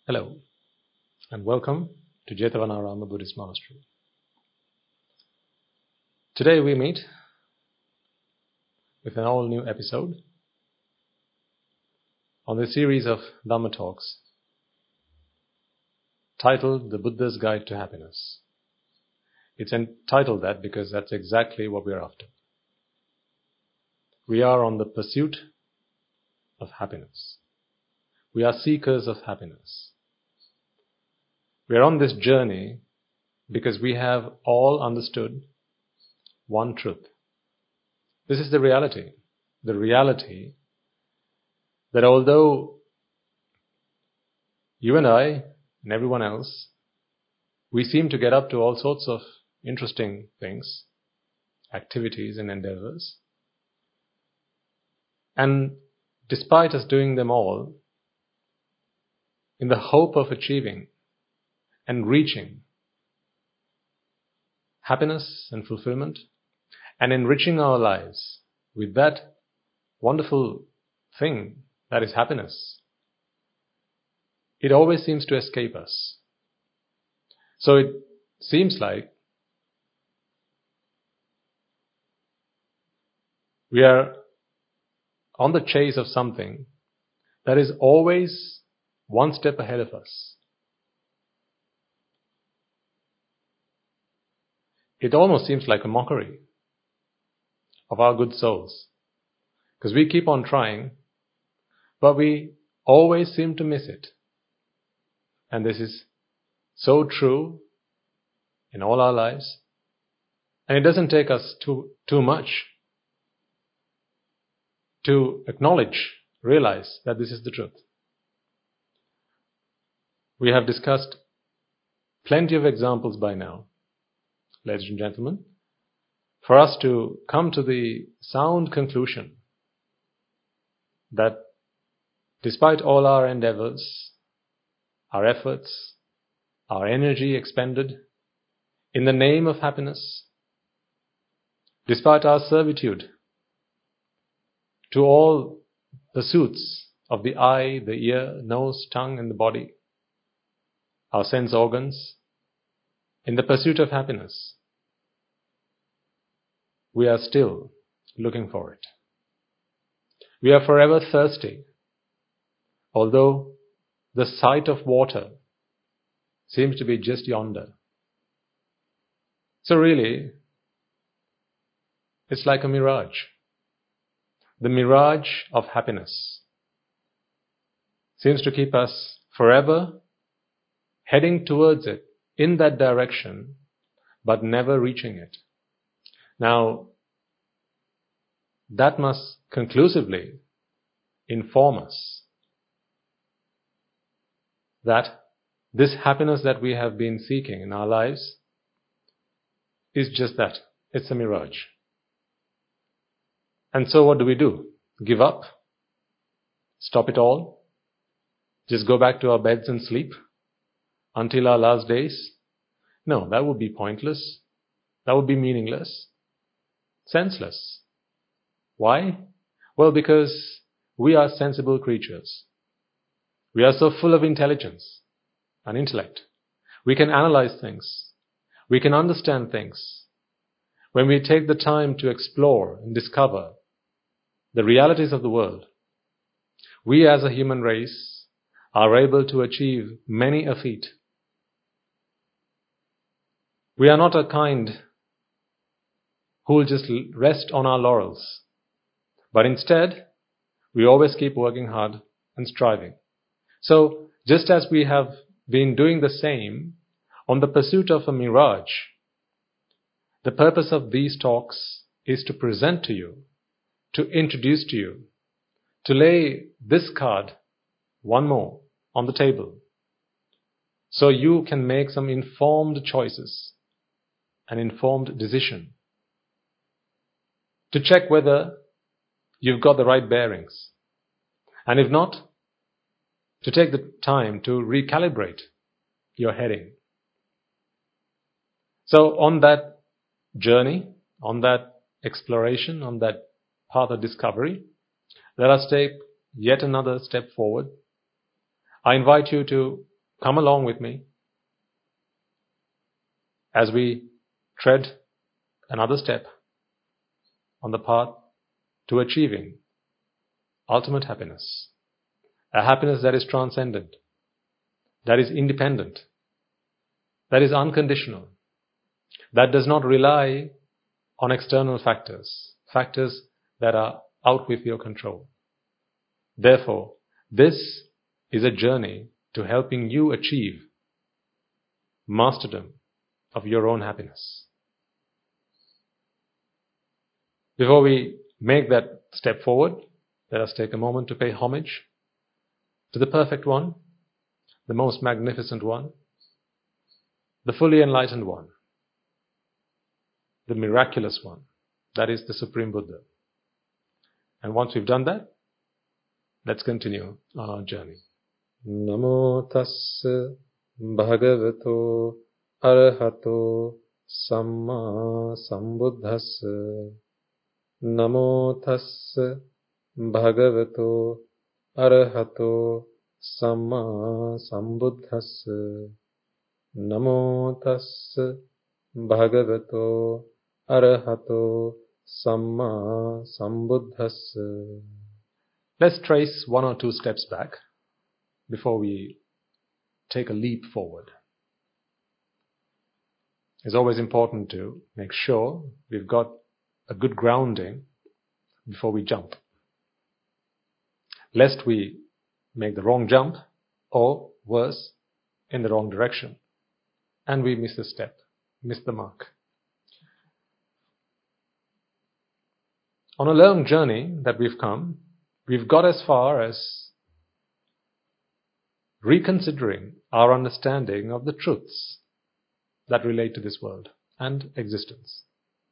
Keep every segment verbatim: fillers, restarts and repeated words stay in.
Hello, and welcome to Jetavanarama Buddhist Monastery. Today we meet with an all-new episode on the series of Dhamma talks titled The Buddha's Guide to Happiness. It's entitled that because that's exactly what we're after. We are on the pursuit of happiness. We are seekers of happiness. We are on this journey because we have all understood one truth. This is the reality. The reality that although you and I and everyone else, we seem to get up to all sorts of interesting things, activities and endeavors, and despite us doing them all, in the hope of achieving and reaching happiness and fulfillment and enriching our lives with that wonderful thing that is happiness, it always seems to escape us. So it seems like we are on the chase of something that is always one step ahead of us. It almost seems like a mockery of our good souls, because we keep on trying, but we always seem to miss it. And this is so true in all our lives, and it doesn't take us too, too much to acknowledge, realize that this is the truth. We have discussed plenty of examples by now, ladies and gentlemen, for us to come to the sound conclusion that despite all our endeavors, our efforts, our energy expended in the name of happiness, despite our servitude to all pursuits of the eye, the ear, nose, tongue and the body, our sense organs, in the pursuit of happiness, we are still looking for it. We are forever thirsty, although the sight of water seems to be just yonder. So really, it's like a mirage. The mirage of happiness seems to keep us forever heading towards it, in that direction, but never reaching it. Now, that must conclusively inform us that this happiness that we have been seeking in our lives is just that. It's a mirage. And so what do we do? Give up? Stop it all? Just go back to our beds and sleep until our last days? No, that would be pointless. That would be meaningless. Senseless. Why? Well, because we are sensible creatures. We are so full of intelligence and intellect. We can analyze things. We can understand things. When we take the time to explore and discover the realities of the world, we as a human race are able to achieve many a feat. We are not a kind who will just rest on our laurels, but instead, we always keep working hard and striving. So, just as we have been doing the same on the pursuit of a mirage, the purpose of these talks is to present to you, to introduce to you, to lay this card, one more, on the table, so you can make some informed choices, an informed decision, to check whether you've got the right bearings. And if not, to take the time to recalibrate your heading. So on that journey, on that exploration, on that path of discovery, let us take yet another step forward. I invite you to come along with me as we tread another step on the path to achieving ultimate happiness. A happiness that is transcendent, that is independent, that is unconditional, that does not rely on external factors, factors that are out with your control. Therefore, this is a journey to helping you achieve masterdom of your own happiness. Before we make that step forward, let us take a moment to pay homage to the perfect one, the most magnificent one, the fully enlightened one, the miraculous one, that is the Supreme Buddha. And once we've done that, let's continue our journey. Namo tassa bhagavato arahato samma sambuddhassa. Namo tassa bhagavato arahato samma sambuddhassa. Namo tassa bhagavato arahato samma sambuddhassa. Let's trace one or two steps back before we take a leap forward. It's always important to make sure we've got a good grounding before we jump, lest we make the wrong jump, or worse, in the wrong direction, and we miss the step, miss the mark. On a long journey that we've come, we've got as far as reconsidering our understanding of the truths that relate to this world and existence.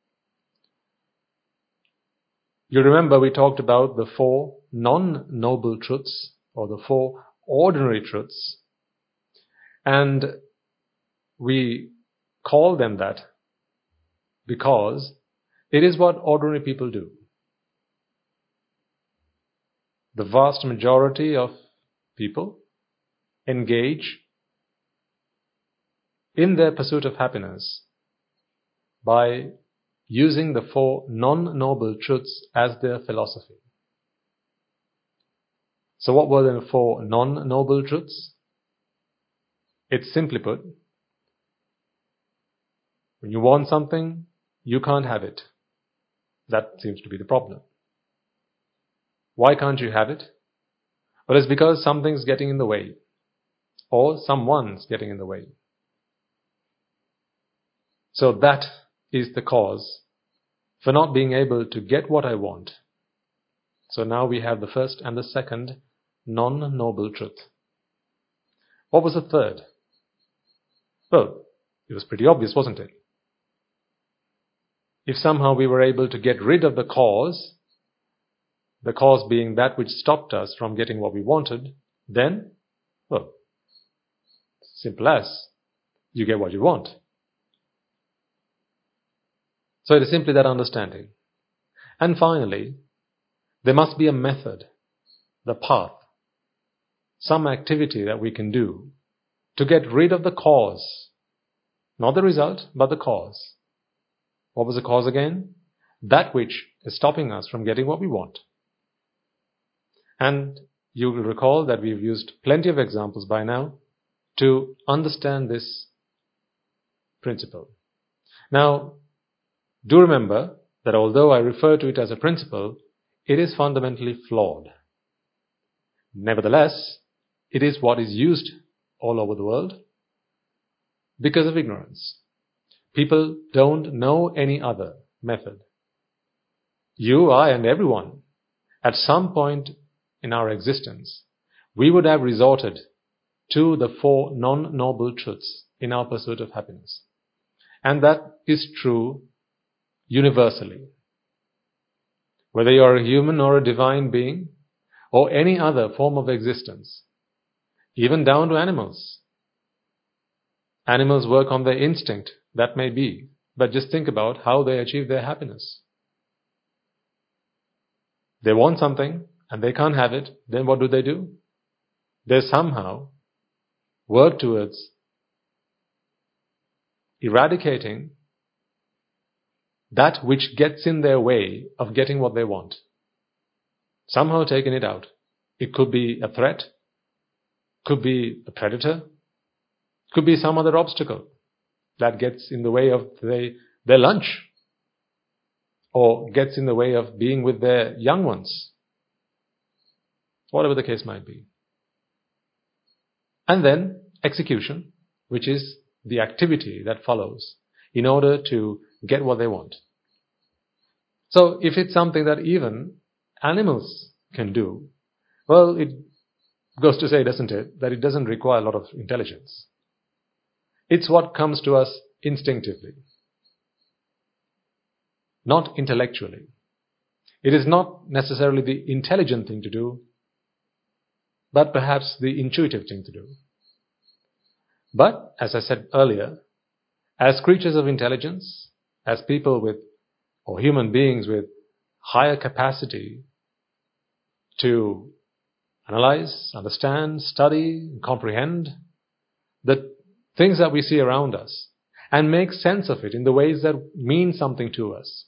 You remember we talked about the four non-noble truths, or the four ordinary truths, and we call them that because it is what ordinary people do. The vast majority of people engage in their pursuit of happiness by using the four non-noble truths as their philosophy. So what were the four non-noble truths? It's simply put, when you want something, you can't have it. That seems to be the problem. Why can't you have it? Well, it's because something's getting in the way, or someone's getting in the way. So that is the cause for not being able to get what I want. So now we have the first and the second non-noble truth. What was the third? Well, it was pretty obvious, wasn't it? If somehow we were able to get rid of the cause, the cause being that which stopped us from getting what we wanted, then, well, simple as, you get what you want. So it is simply that understanding. And finally, there must be a method, the path, some activity that we can do to get rid of the cause. Not the result, but the cause. What was the cause again? That which is stopping us from getting what we want. And you will recall that we've used plenty of examples by now to understand this principle. Now, do remember that although I refer to it as a principle, it is fundamentally flawed. Nevertheless, it is what is used all over the world because of ignorance. People don't know any other method. You, I, and everyone, at some point in our existence, we would have resorted to the four non-noble truths in our pursuit of happiness. And that is true universally. Whether you are a human or a divine being, or any other form of existence, even down to animals. Animals work on their instinct, that may be, but just think about how they achieve their happiness. They want something, and they can't have it, then what do they do? They somehow work towards eradicating that which gets in their way of getting what they want. Somehow taking it out. It could be a threat, could be a predator, could be some other obstacle that gets in the way of they, their lunch, or gets in the way of being with their young ones, whatever the case might be. And then execution, which is the activity that follows in order to get what they want. So if it's something that even animals can do, well, it goes to say, doesn't it, that it doesn't require a lot of intelligence. It's what comes to us instinctively, not intellectually. It is not necessarily the intelligent thing to do, but perhaps the intuitive thing to do. But, as I said earlier, as creatures of intelligence, as people with, or human beings with higher capacity to analyze, understand, study, comprehend the things that we see around us and make sense of it in the ways that mean something to us,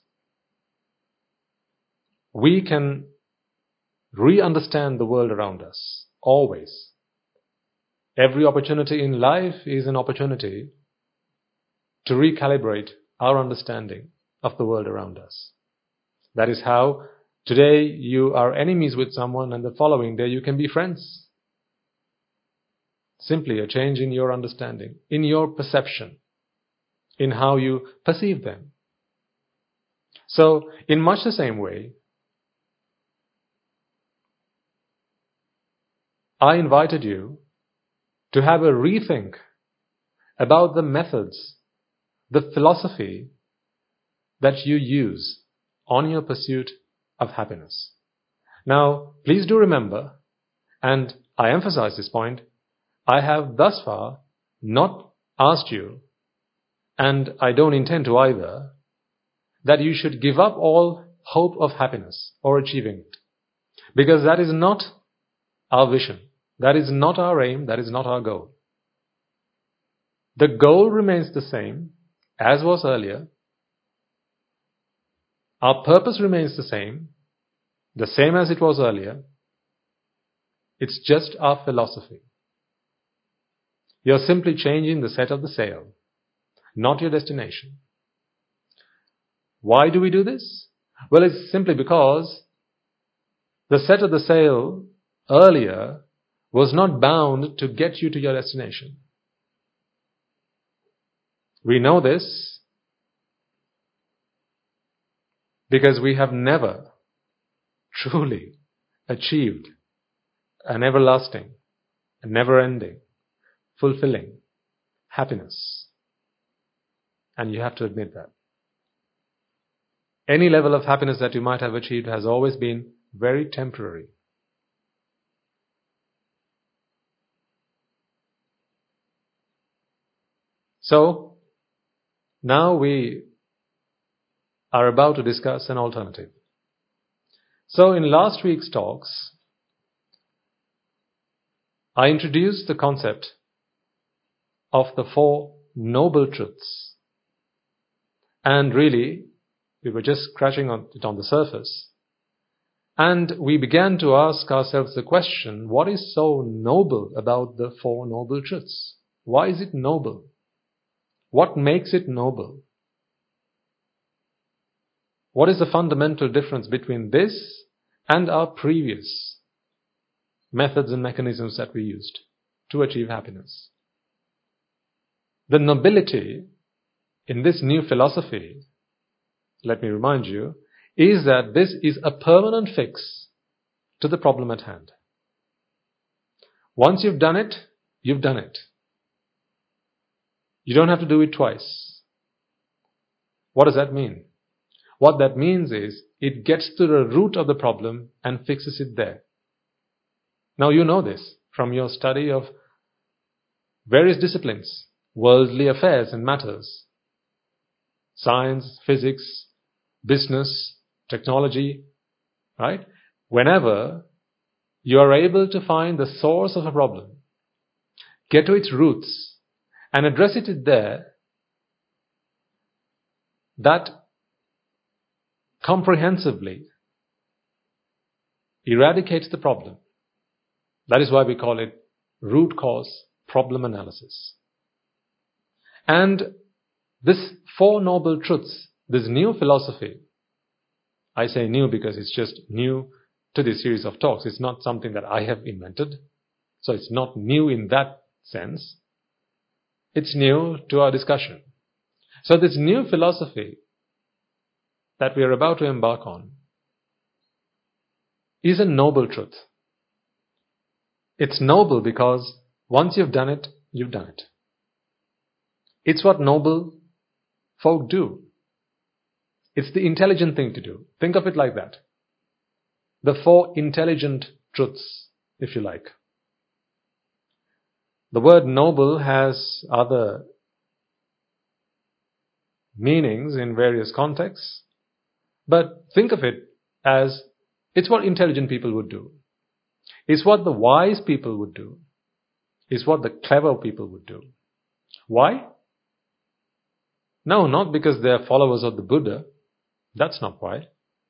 we can re-understand the world around us, always. Every opportunity in life is an opportunity to recalibrate our understanding of the world around us. That is how today you are enemies with someone and the following day you can be friends. Simply a change in your understanding, in your perception, in how you perceive them. So, in much the same way, I invited you to have a rethink about the methods, the philosophy that you use on your pursuit of happiness. Now, please do remember, and I emphasize this point, I have thus far not asked you, and I don't intend to either, that you should give up all hope of happiness or achieving it. Because that is not our vision. That is not our aim. That is not our goal. The goal remains the same as was earlier. Our purpose remains the same, the same as it was earlier. It's just our philosophy. You're simply changing the set of the sail, not your destination. Why do we do this? Well, it's simply because the set of the sail earlier was not bound to get you to your destination. We know this because we have never truly achieved an everlasting, a never-ending, fulfilling happiness. And you have to admit that. Any level of happiness that you might have achieved has always been very temporary. So, now we are about to discuss an alternative. So, in last week's talks, I introduced the concept of the Four Noble Truths. And really, we were just scratching on it on the surface. And we began to ask ourselves the question, what is so noble about the Four Noble Truths? Why is it noble? What makes it noble? What is the fundamental difference between this and our previous methods and mechanisms that we used to achieve happiness? The nobility in this new philosophy, let me remind you, is that this is a permanent fix to the problem at hand. Once you've done it, you've done it. You don't have to do it twice. What does that mean? What that means is it gets to the root of the problem and fixes it there. Now you know this from your study of various disciplines, worldly affairs and matters, science, physics, business, technology, right? Whenever you are able to find the source of a problem, get to its roots and address it there, that comprehensively eradicates the problem. That is why we call it root cause problem analysis. And this Four Noble Truths, this new philosophy, I say new because it's just new to this series of talks. It's not something that I have invented. So it's not new in that sense. It's new to our discussion. So this new philosophy that we are about to embark on is a noble truth. It's noble because once you've done it, you've done it. It's what noble folk do. It's the intelligent thing to do. Think of it like that. The four intelligent truths, if you like. The word noble has other meanings in various contexts, but think of it as it's what intelligent people would do. It's what the wise people would do. It's what the clever people would do. Why? No, not because they are followers of the Buddha. That's not why.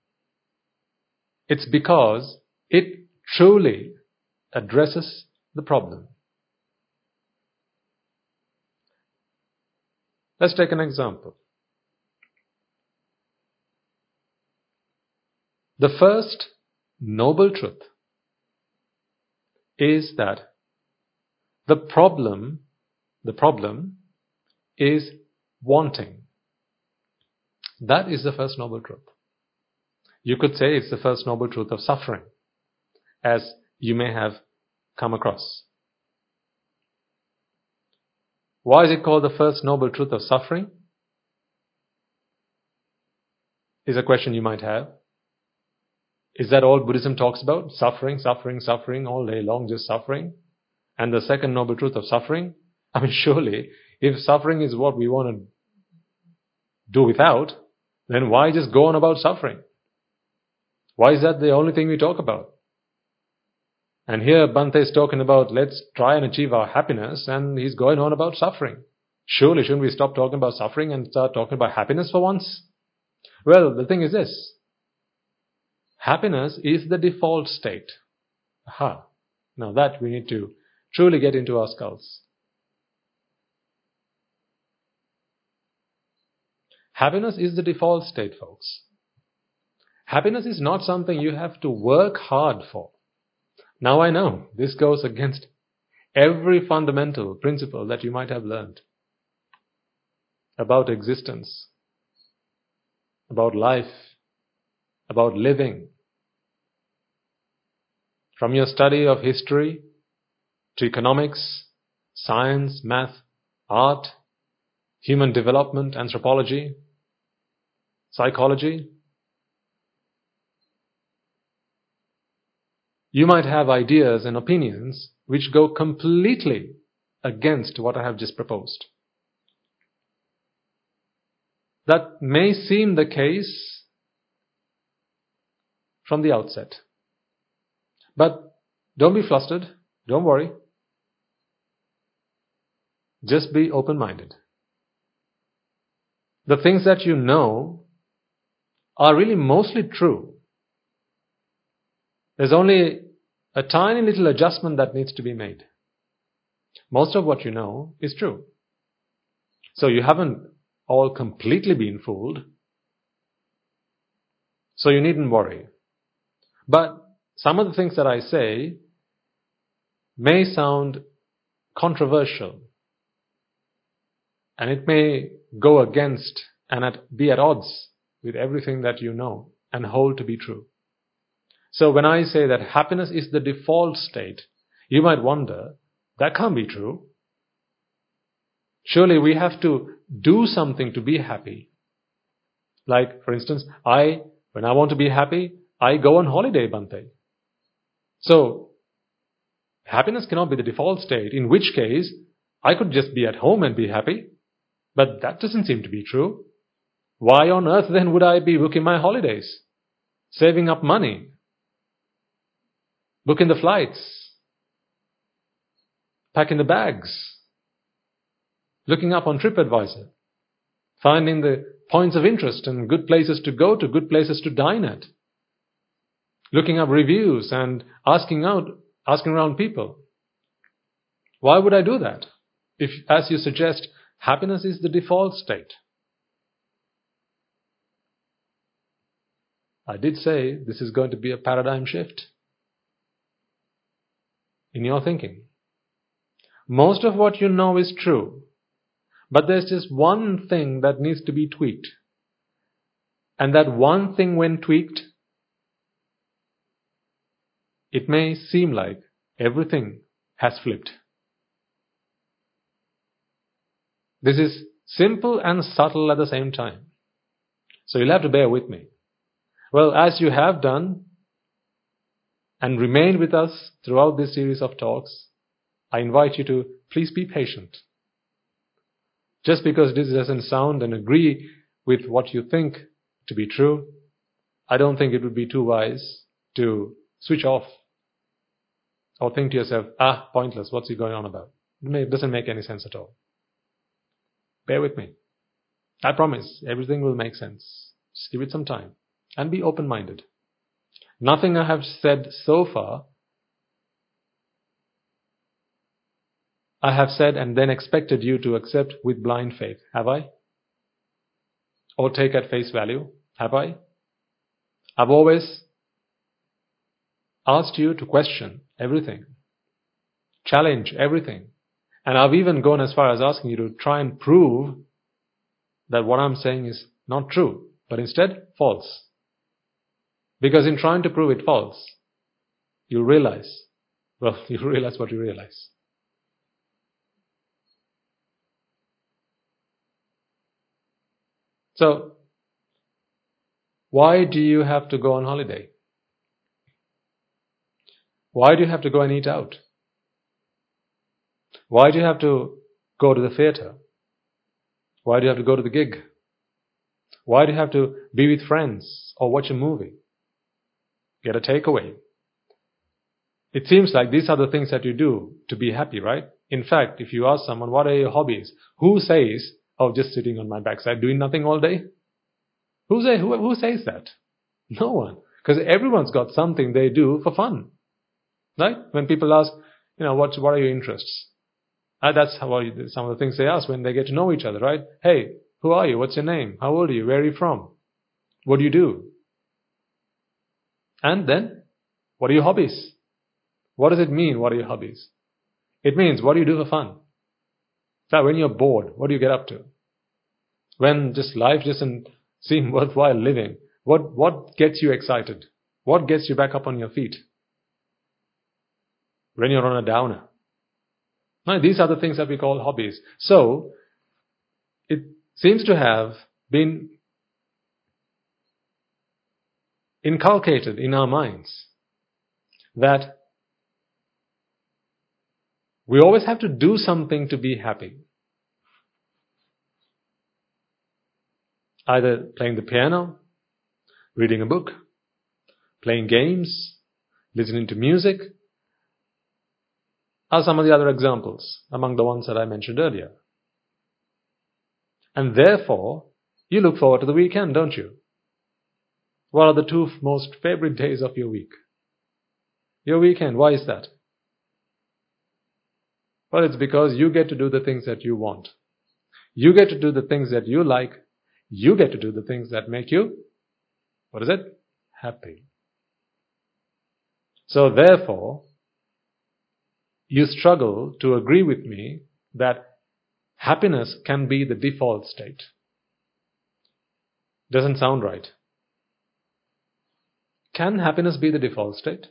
It's because it truly addresses the problem. Let's take an example. The first noble truth is that the problem, the problem is wanting. That is the first noble truth. You could say it's the first noble truth of suffering, as you may have come across. Why is it called the first noble truth of suffering? Is a question you might have. Is that all Buddhism talks about? Suffering, suffering, suffering, all day long, just suffering? And the second noble truth of suffering? I mean, surely, if suffering is what we want to do without, then why just go on about suffering? Why is that the only thing we talk about? And here Bhante is talking about let's try and achieve our happiness, and he's going on about suffering. Surely shouldn't we stop talking about suffering and start talking about happiness for once? Well, the thing is this. Happiness is the default state. Aha. Now that we need to truly get into our skulls. Happiness is the default state, folks. Happiness is not something you have to work hard for. Now I know this goes against every fundamental principle that you might have learned about existence, about life, about living. From your study of history to economics, science, math, art, human development, anthropology, psychology, you might have ideas and opinions which go completely against what I have just proposed. That may seem the case from the outset. But don't be flustered. Don't worry. Just be open-minded. The things that you know are really mostly true. There's only a tiny little adjustment that needs to be made. Most of what you know is true. So you haven't all completely been fooled. So you needn't worry. But some of the things that I say may sound controversial. And it may go against and at, be at odds with everything that you know and hold to be true. So when I say that happiness is the default state, you might wonder, that can't be true. Surely we have to do something to be happy. Like, for instance, I, when I want to be happy, I go on holiday, Bhante. So, happiness cannot be the default state, in which case, I could just be at home and be happy. But that doesn't seem to be true. Why on earth then would I be booking my holidays? Saving up money? Booking the flights? packing the bags, looking up on TripAdvisor, finding the points of interest and good places to go to, good places to dine at, looking up reviews and asking out, asking around people. Why would I do that? If, as you suggest, happiness is the default state. I did say this is going to be a paradigm shift in your thinking. Most of what you know is true, but there's just one thing that needs to be tweaked. And that one thing, when tweaked, it may seem like everything has flipped. This is simple and subtle at the same time. So you'll have to bear with me. Well, as you have done and remained with us throughout this series of talks, I invite you to please be patient. Just because this doesn't sound and agree with what you think to be true, I don't think it would be too wise to switch off or think to yourself, ah, pointless, what's he going on about? It doesn't make any sense at all. Bear with me. I promise everything will make sense. Just give it some time and be open-minded. Nothing I have said so far I have said and then expected you to accept with blind faith, have I? Or take at face value, have I? I've always asked you to question everything, challenge everything, and I've even gone as far as asking you to try and prove that what I'm saying is not true, but instead false. Because in trying to prove it false, you realize, well, you realize what you realize. So, why do you have to go on holiday? Why do you have to go and eat out? Why do you have to go to the theatre? Why do you have to go to the gig? Why do you have to be with friends or watch a movie? Get a takeaway. It seems like these are the things that you do to be happy, right? In fact, if you ask someone, what are your hobbies? Who says, oh, just sitting on my backside doing nothing all day? Who, say, who, who says that? No one. Because everyone's got something they do for fun. Right? When people ask, you know, what, what are your interests? Uh, that's how you, some of the things they ask when they get to know each other, right? Hey, who are you? What's your name? How old are you? Where are you from? What do you do? And then, what are your hobbies? What does it mean, what are your hobbies? It means, what do you do for fun? So when you're bored, what do you get up to? When just life doesn't seem worthwhile living, what, what gets you excited? What gets you back up on your feet? When you're on a downer. Now, these are the things that we call hobbies. So, it seems to have been inculcated in our minds that we always have to do something to be happy. Either playing the piano, reading a book, playing games, listening to music, are some of the other examples among the ones that I mentioned earlier. And therefore, you look forward to the weekend, don't you? What are the two most favorite days of your week? Your weekend, why is that? Well, it's because you get to do the things that you want. You get to do the things that you like. You get to do the things that make you, what is it? Happy. So therefore, you struggle to agree with me that happiness can be the default state. Doesn't sound right. Can happiness be the default state?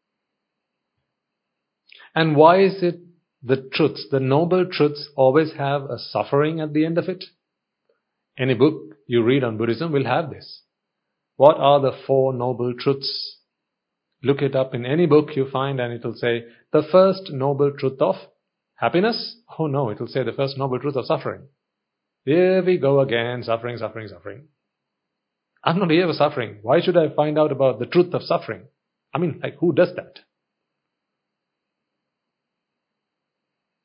And why is it the truths, the noble truths, always have a suffering at the end of it? Any book you read on Buddhism will have this. What are the four noble truths? Look it up in any book you find and it will say, the first noble truth of happiness? Oh no, it will say the first noble truth of suffering. Here we go again, suffering, suffering, suffering. I'm not here for suffering. Why should I find out about the truth of suffering? I mean, like, who does that?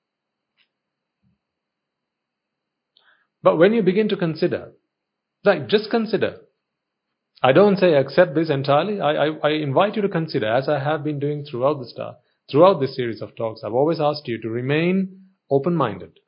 But when you begin to consider, like just consider, I don't say accept this entirely. I, I, I invite you to consider, as I have been doing throughout the star, throughout this series of talks. I've always asked you to remain open-minded.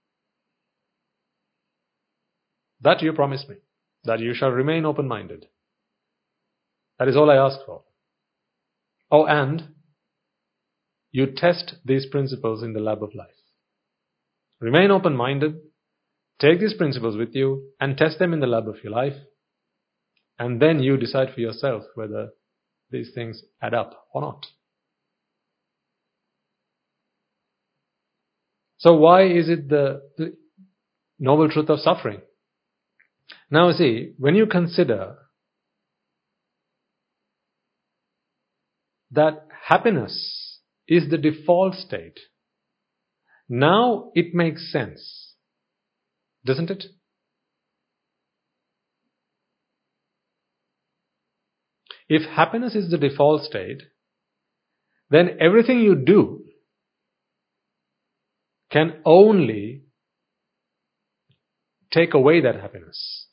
That you promise me, that you shall remain open-minded. That is all I ask for. Oh, and you test these principles in the lab of life. Remain open-minded, take these principles with you, and test them in the lab of your life. And then you decide for yourself whether these things add up or not. So why is it the, the noble truth of suffering? Now see, when you consider that happiness is the default state, now it makes sense, doesn't it? If happiness is the default state, then everything you do can only take away that happiness.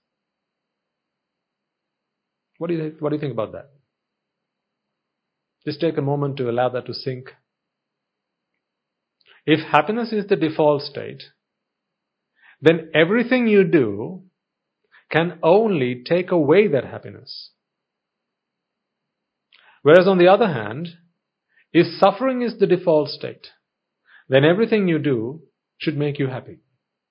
What do you, what do you think about that? Just take a moment to allow that to sink. If happiness is the default state, then everything you do can only take away that happiness. Whereas on the other hand, if suffering is the default state, then everything you do should make you happy.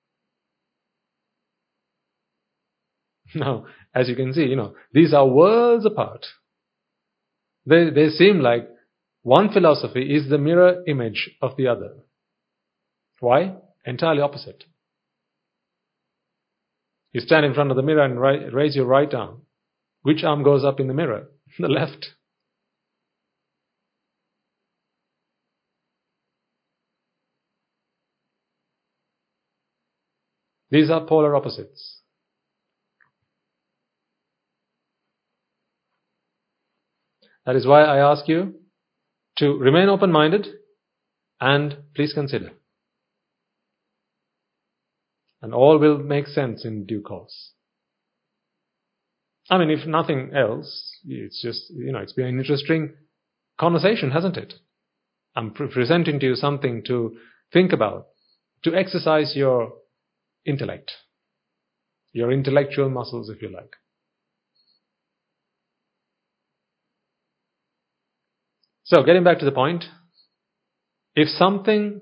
Now, as you can see, you know, these are worlds apart. They, they seem like one philosophy is the mirror image of the other. Why? Entirely opposite. You stand in front of the mirror and right, raise your right arm. Which arm goes up in the mirror? The left. These are polar opposites. That is why I ask you to remain open-minded and please consider. And all will make sense in due course. I mean, if nothing else, it's just, you know, it's been an interesting conversation, hasn't it? I'm pre- presenting to you something to think about, to exercise your intellect, your intellectual muscles, if you like. So, getting back to the point, if something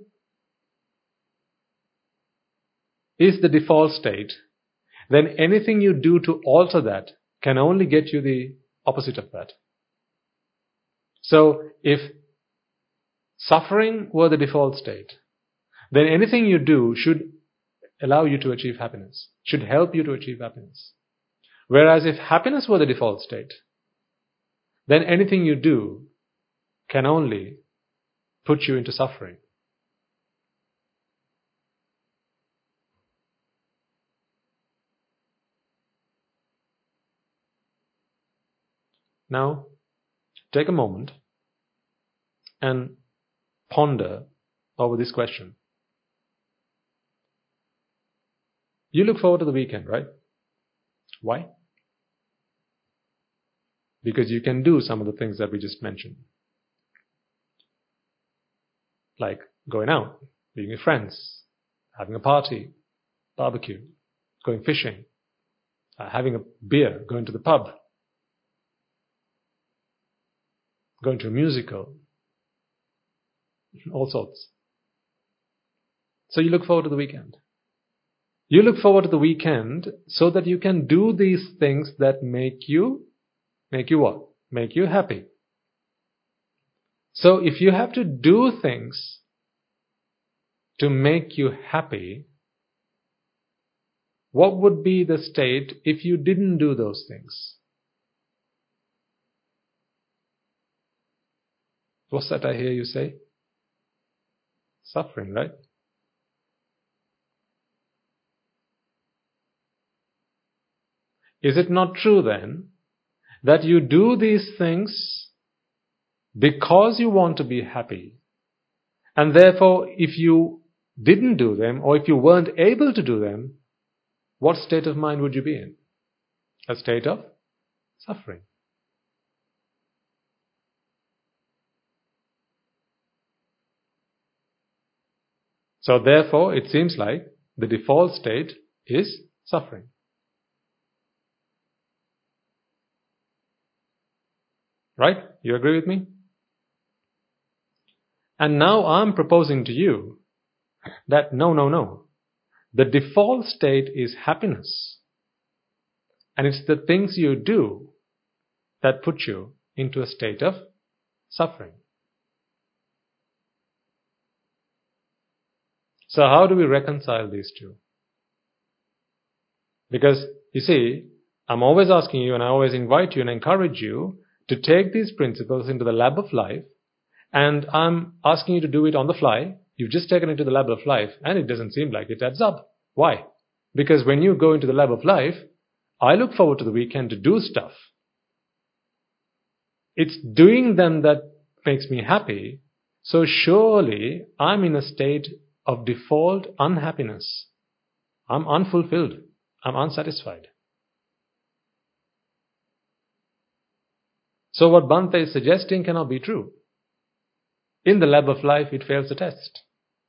is the default state, then anything you do to alter that can only get you the opposite of that. So, if suffering were the default state, then anything you do should allow you to achieve happiness, should help you to achieve happiness. Whereas if happiness were the default state, then anything you do can only put you into suffering. Now, take a moment and ponder over this question. You look forward to the weekend, right? Why? Because you can do some of the things that we just mentioned. Like going out, being with friends, having a party, barbecue, going fishing, uh, having a beer, going to the pub, going to a musical, all sorts. So you look forward to the weekend. You look forward to the weekend so that you can do these things that make you, make you what? Make you happy. So if you have to do things to make you happy, what would be the state if you didn't do those things? What's that I hear you say? Suffering, right? Is it not true then that you do these things because you want to be happy, and therefore if you didn't do them or if you weren't able to do them, what state of mind would you be in? A state of suffering. So therefore, it seems like the default state is suffering. Right? You agree with me? And now I'm proposing to you that no, no, no. The default state is happiness. And it's the things you do that put you into a state of suffering. So how do we reconcile these two? Because, you see, I'm always asking you and I always invite you and encourage you to take these principles into the lab of life, and I'm asking you to do it on the fly. You've just taken it to the lab of life and it doesn't seem like it adds up. Why? Because when you go into the lab of life, I look forward to the weekend to do stuff. It's doing them that makes me happy, so surely I'm in a state of default unhappiness. I'm unfulfilled. I'm unsatisfied. So what Bhante is suggesting cannot be true. In the lab of life, it fails the test.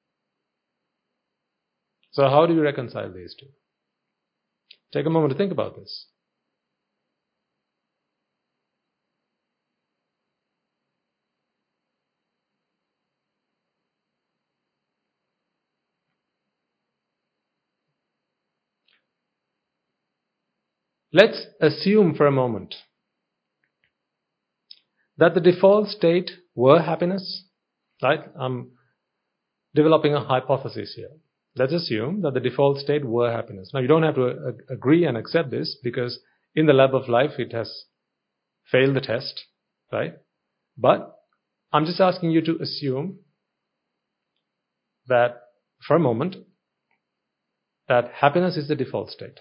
So how do you reconcile these two? Take a moment to think about this. Let's assume for a moment that the default state were happiness. Right? I'm developing a hypothesis here. Let's assume that the default state were happiness. Now, you don't have to uh, agree and accept this, because in the lab of life it has failed the test, right? But I'm just asking you to assume that for a moment that happiness is the default state.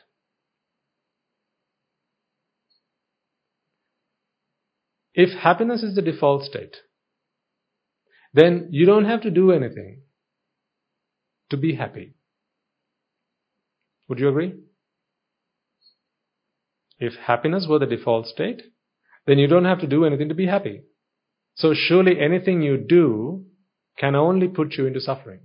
If happiness is the default state, then you don't have to do anything to be happy. Would you agree? If happiness were the default state, then you don't have to do anything to be happy. So surely anything you do can only put you into suffering.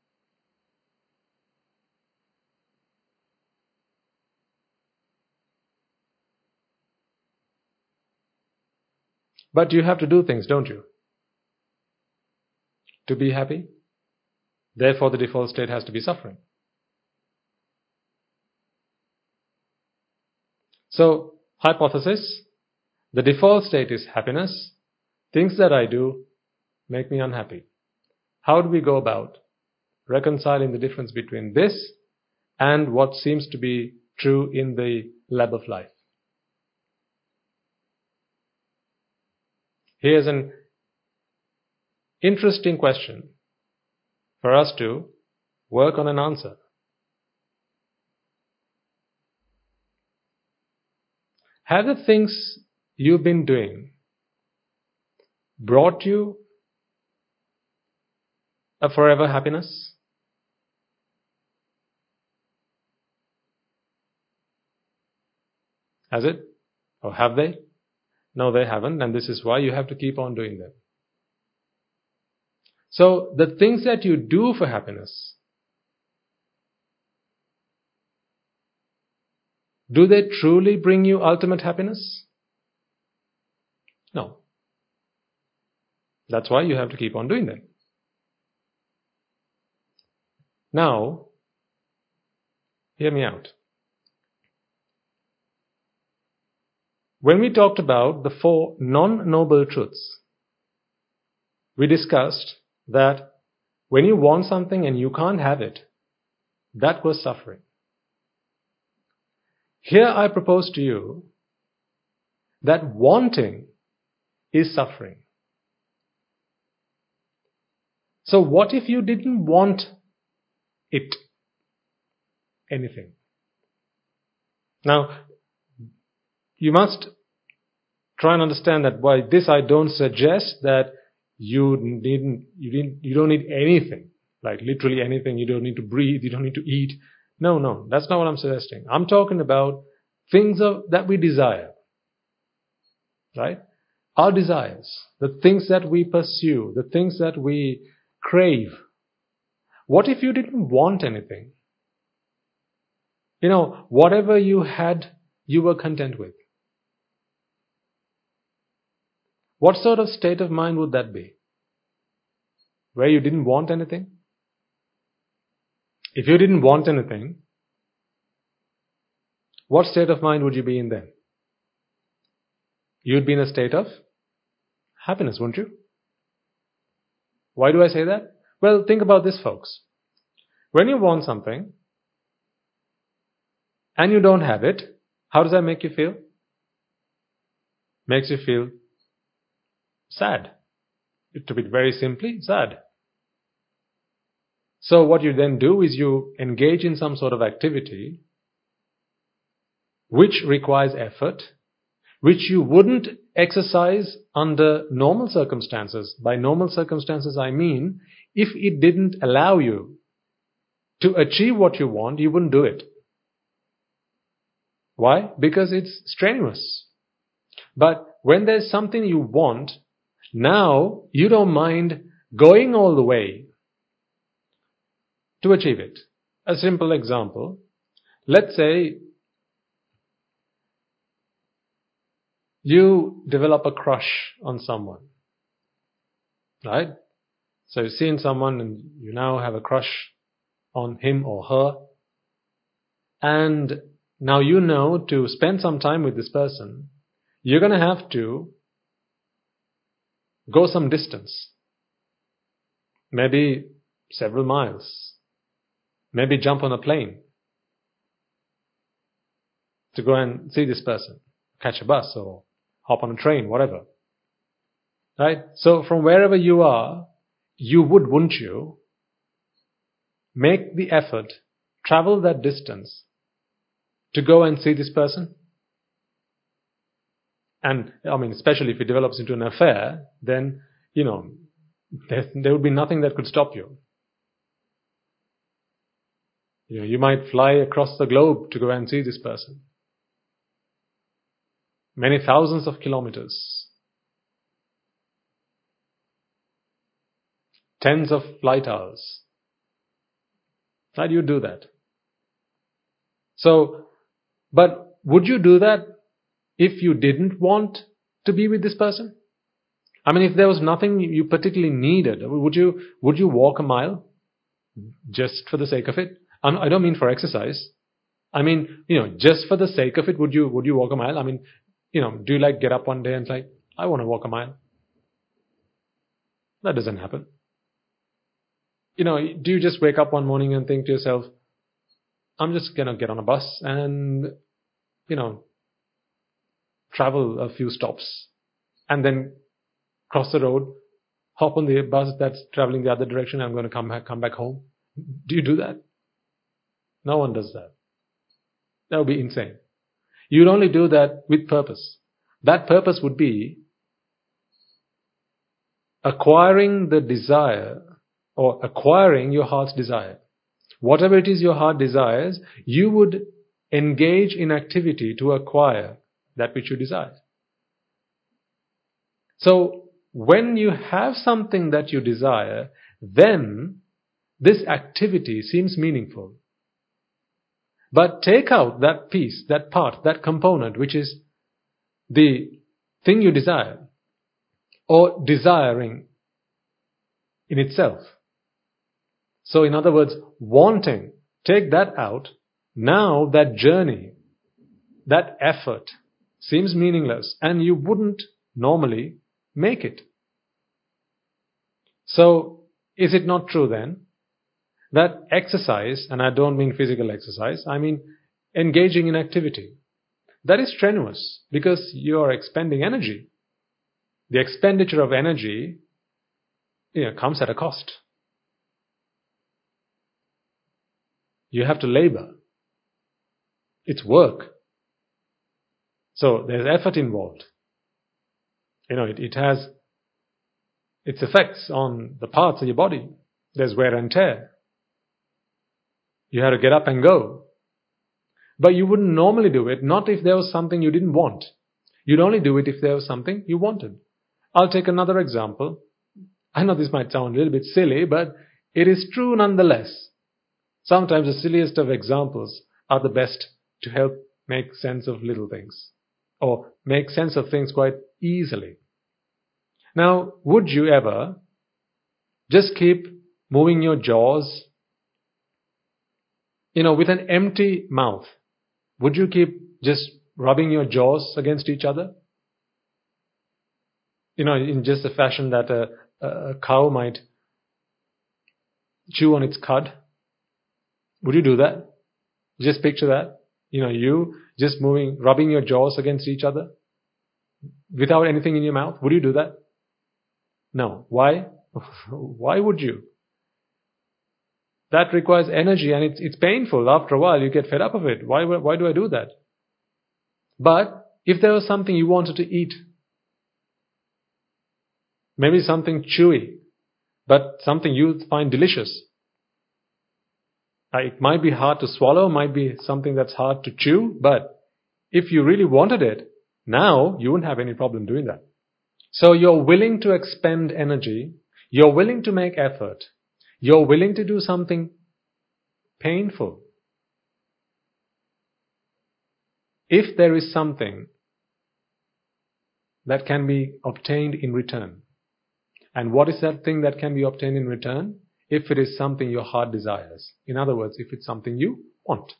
But you have to do things, don't you? To be happy. Therefore, the default state has to be suffering. So, hypothesis, the default state is happiness. Things that I do make me unhappy. How do we go about reconciling the difference between this and what seems to be true in the lab of life? Here's an interesting question for us to work on an answer. Have the things you've been doing brought you a forever happiness? Has it? Or have they? No, they haven't, and this is why you have to keep on doing them. So, the things that you do for happiness, do they truly bring you ultimate happiness? No. That's why you have to keep on doing them. Now, hear me out. When we talked about the four non-noble truths, we discussed that when you want something and you can't have it, that was suffering. Here I propose to you that wanting is suffering. So what if you didn't want it? Anything. Now, you must try and understand that by this I don't suggest that you needn't, you didn't, you don't need anything, like literally anything. You don't need to breathe, you don't need to eat, No, no, that's not what I'm suggesting. I'm talking about things of, that we desire. Right? Our desires, the things that we pursue, the things that we crave. What if you didn't want anything? You know, whatever you had, you were content with. What sort of state of mind would that be? Where you didn't want anything? If you didn't want anything, what state of mind would you be in then? You'd be in a state of happiness, wouldn't you? Why do I say that? Well, think about this, folks. When you want something and you don't have it, how does that make you feel? Makes you feel sad. To be very simply, sad. So what you then do is you engage in some sort of activity which requires effort, which you wouldn't exercise under normal circumstances. By normal circumstances, I mean, if it didn't allow you to achieve what you want, you wouldn't do it. Why? Because it's strenuous. But when there's something you want, now you don't mind going all the way to achieve it. A simple example. Let's say you develop a crush on someone. Right? So you've seen someone and you now have a crush on him or her. And now you know to spend some time with this person, you're going to have to go some distance. Maybe several miles. Maybe jump on a plane to go and see this person. Catch a bus or hop on a train, whatever. Right? So from wherever you are, you would, wouldn't you, make the effort, travel that distance to go and see this person? And, I mean, especially if it develops into an affair, then, you know, there, there would be nothing that could stop you. You know, you might fly across the globe to go and see this person. Many thousands of kilometers. Tens of flight hours. How do you do that? So, but would you do that if you didn't want to be with this person? I mean, if there was nothing you particularly needed, would you, would you walk a mile just for the sake of it? I don't mean for exercise. I mean, you know, just for the sake of it, would you, would you walk a mile? I mean, you know, do you like get up one day and say, I want to walk a mile? That doesn't happen. You know, do you just wake up one morning and think to yourself, I'm just going to get on a bus and, you know, travel a few stops and then cross the road, hop on the bus that's traveling the other direction, and I'm going to come back, come back home? Do you do that? No one does that. That would be insane. You'd only do that with purpose. That purpose would be acquiring the desire or acquiring your heart's desire. Whatever it is your heart desires, you would engage in activity to acquire that which you desire. So, when you have something that you desire, then this activity seems meaningful. But take out that piece, that part, that component, which is the thing you desire, or desiring in itself. So in other words, wanting, take that out. Now that journey, that effort seems meaningless, and you wouldn't normally make it. So, is it not true then that exercise, and I don't mean physical exercise, I mean engaging in activity, that is strenuous because you are expending energy. The expenditure of energy, you know, comes at a cost. You have to labor. It's work. So there's effort involved. You know, it, it has its effects on the parts of your body. There's wear and tear. You had to get up and go. But you wouldn't normally do it, not if there was something you didn't want. You'd only do it if there was something you wanted. I'll take another example. I know this might sound a little bit silly, but it is true nonetheless. Sometimes the silliest of examples are the best to help make sense of little things, or make sense of things quite easily. Now, would you ever just keep moving your jaws, you know, with an empty mouth? Would you keep just rubbing your jaws against each other? You know, in just the fashion that a, a cow might chew on its cud. Would you do that? Just picture that. You know, you just moving, rubbing your jaws against each other without anything in your mouth. Would you do that? No. Why? Why would you? That requires energy and it's, it's painful. After a while, you get fed up of it. Why, why do I do that? But if there was something you wanted to eat, maybe something chewy, but something you find delicious. It might be hard to swallow, might be something that's hard to chew, but if you really wanted it, now you wouldn't have any problem doing that. So you're willing to expend energy, you're willing to make effort, you're willing to do something painful. If there is something that can be obtained in return. And what is that thing that can be obtained in return? If it is something your heart desires. In other words, if it's something you want.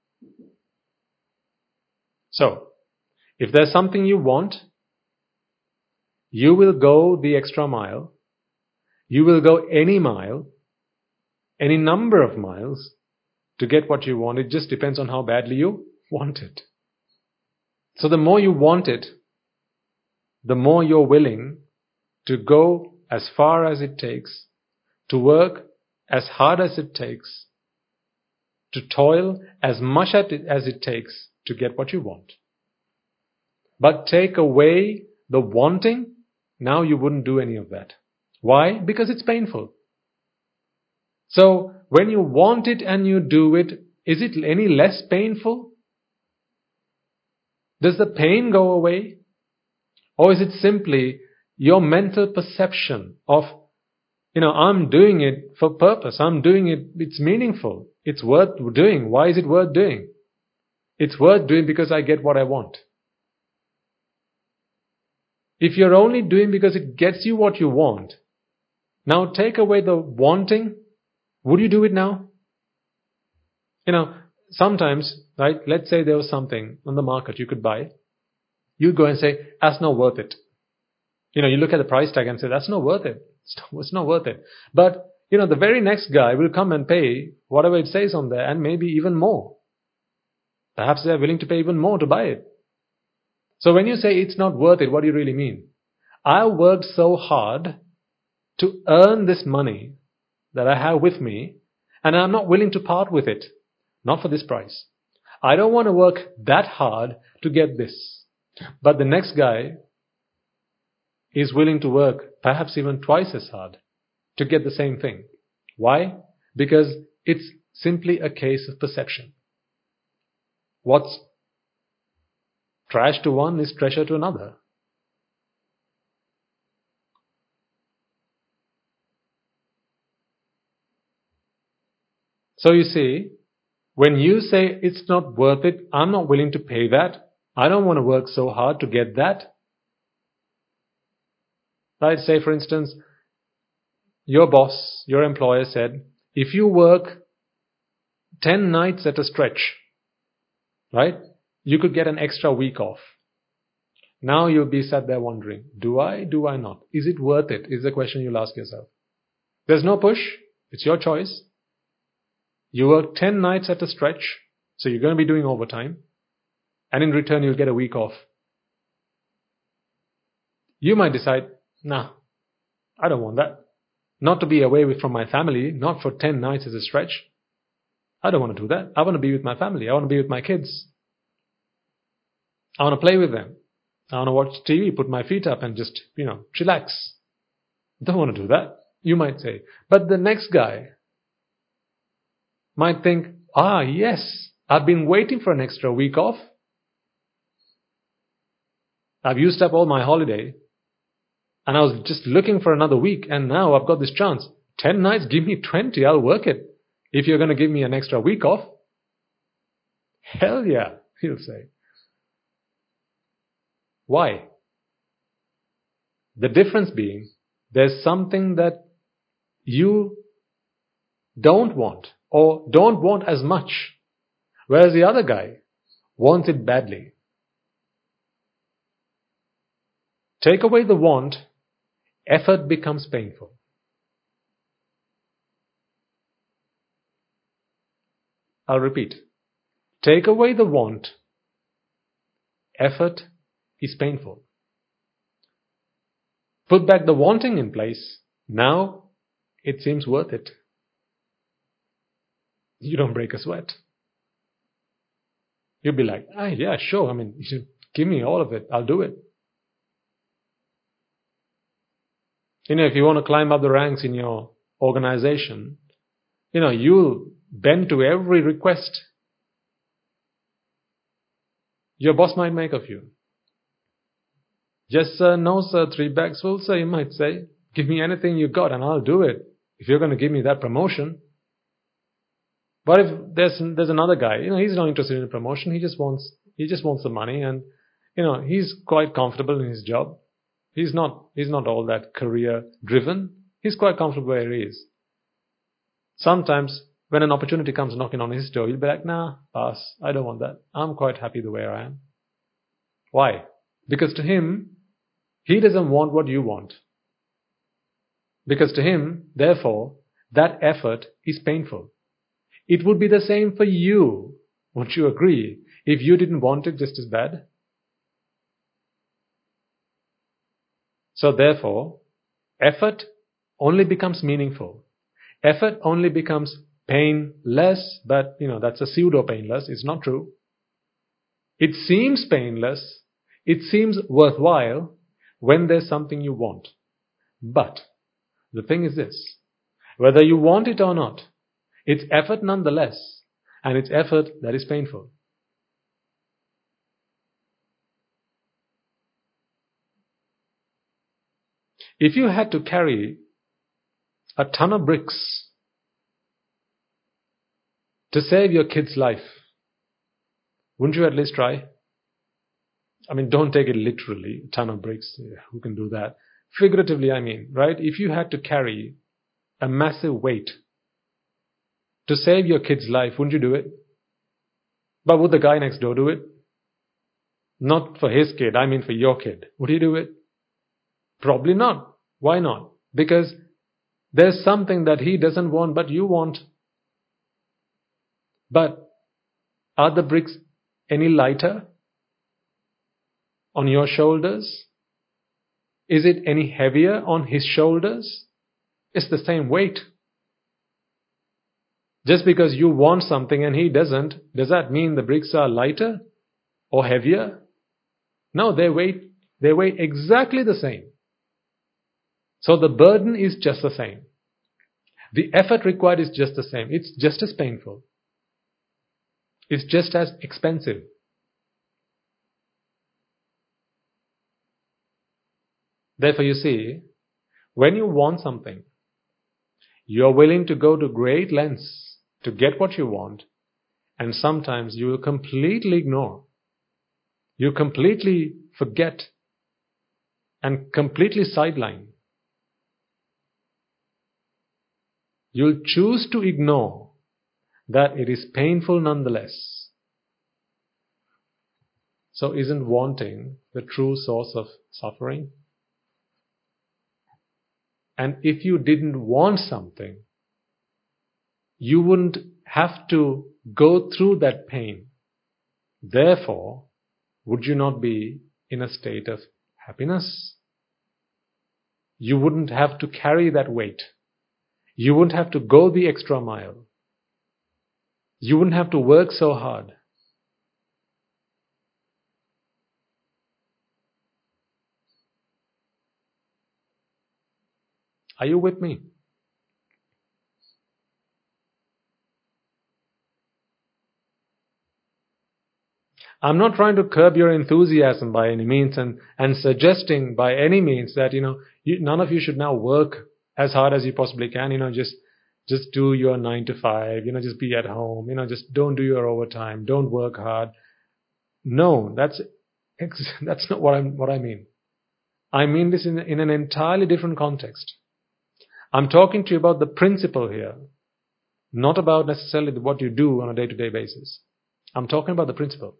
So, if there's something you want, you will go the extra mile. You will go any mile, any number of miles to get what you want. It just depends on how badly you want it. So the more you want it, the more you're willing to go as far as it takes, to work as hard as it takes, to toil as much as it takes to get what you want. But take away the wanting, now you wouldn't do any of that. Why? Because it's painful. So when you want it and you do it, is it any less painful? Does the pain go away? Or is it simply your mental perception of, you know, I'm doing it for purpose. I'm doing it, it's meaningful. It's worth doing. Why is it worth doing? It's worth doing because I get what I want. If you're only doing because it gets you what you want, now take away the wanting, would you do it now? You know, sometimes, right, let's say there was something on the market you could buy. You'd go and say, that's not worth it. You know, you look at the price tag and say, that's not worth it. It's not, it's not worth it. But, you know, the very next guy will come and pay whatever it says on there and maybe even more. Perhaps they're willing to pay even more to buy it. So when you say it's not worth it, what do you really mean? I worked so hard to earn this money that I have with me, and I'm not willing to part with it. Not for this price. I don't want to work that hard to get this. But the next guy is willing to work perhaps even twice as hard to get the same thing. Why? Because it's simply a case of perception. What's trash to one is treasure to another. So you see, when you say it's not worth it, I'm not willing to pay that, I don't want to work so hard to get that. Right? Say for instance, your boss, your employer said, if you work ten nights at a stretch, right, you could get an extra week off. Now you'll be sat there wondering, do I, do I not? Is it worth it? Is the question you'll ask yourself. There's no push. It's your choice. You work ten nights at a stretch, so you're going to be doing overtime, and in return you'll get a week off. You might decide, nah, I don't want that. Not to be away from my family, not for ten nights as a stretch. I don't want to do that. I want to be with my family. I want to be with my kids. I want to play with them. I want to watch T V, put my feet up and just, you know, chillax. Don't want to do that, you might say. But the next guy might think, ah, yes, I've been waiting for an extra week off. I've used up all my holiday. And I was just looking for another week, and now I've got this chance. Ten nights, give me twenty, I'll work it. If you're going to give me an extra week off. Hell yeah, he'll say. Why? The difference being, there's something that you don't want, or don't want as much, whereas the other guy wants it badly. Take away the want, effort becomes painful. I'll repeat. Take away the want, effort is painful. Put back the wanting in place, now it seems worth it. You don't break a sweat. You'll be like, ah, yeah, sure, I mean, you should give me all of it, I'll do it. You know, if you want to climb up the ranks in your organization, you know, you'll bend to every request your boss might make of you. Yes, sir, no, sir, three bags full, sir, you might say. Give me anything you got and I'll do it, if you're going to give me that promotion. But if there's there's another guy, you know, he's not interested in a promotion, he just wants he just wants the money, and you know, he's quite comfortable in his job. He's not he's not all that career driven. He's quite comfortable where he is. Sometimes when an opportunity comes knocking on his door, he'll be like, nah, pass, I don't want that. I'm quite happy the way I am. Why? Because to him, he doesn't want what you want. Because to him, therefore, that effort is painful. It would be the same for you, won't you agree, if you didn't want it just as bad? So therefore, effort only becomes meaningful. Effort only becomes painless, but you know, that's a pseudo painless, it's not true. It seems painless, it seems worthwhile when there's something you want. But the thing is this, whether you want it or not, it's effort nonetheless, and it's effort that is painful. If you had to carry a ton of bricks to save your kid's life, wouldn't you at least try? I mean, don't take it literally, a ton of bricks, yeah, who can do that? Figuratively, I mean, right? If you had to carry a massive weight to save your kid's life, wouldn't you do it? But would the guy next door do it? Not for his kid, I mean for your kid. Would he do it? Probably not. Why not? Because there's something that he doesn't want but you want. But are the bricks any lighter on your shoulders? Is it any heavier on his shoulders? It's the same weight. Just because you want something and he doesn't, does that mean the bricks are lighter or heavier? No, they weigh, they weigh exactly the same. So the burden is just the same. The effort required is just the same. It's just as painful. It's just as expensive. Therefore, you see, when you want something, you're willing to go to great lengths to get what you want, and sometimes you will completely ignore. You completely forget and completely sideline. You'll choose to ignore that it is painful nonetheless. So isn't wanting the true source of suffering? And if you didn't want something, you wouldn't have to go through that pain. Therefore, would you not be in a state of happiness? You wouldn't have to carry that weight. You wouldn't have to go the extra mile. You wouldn't have to work so hard. Are you with me? I'm not trying to curb your enthusiasm by any means and, and suggesting by any means that, you know, you, none of you should now work as hard as you possibly can, you know, just, just do your nine to five, you know, just be at home, you know, just don't do your overtime, don't work hard. No, that's, that's not what I'm, what I mean. I mean this in, in an entirely different context. I'm talking to you about the principle here, not about necessarily what you do on a day-to-day basis. I'm talking about the principle.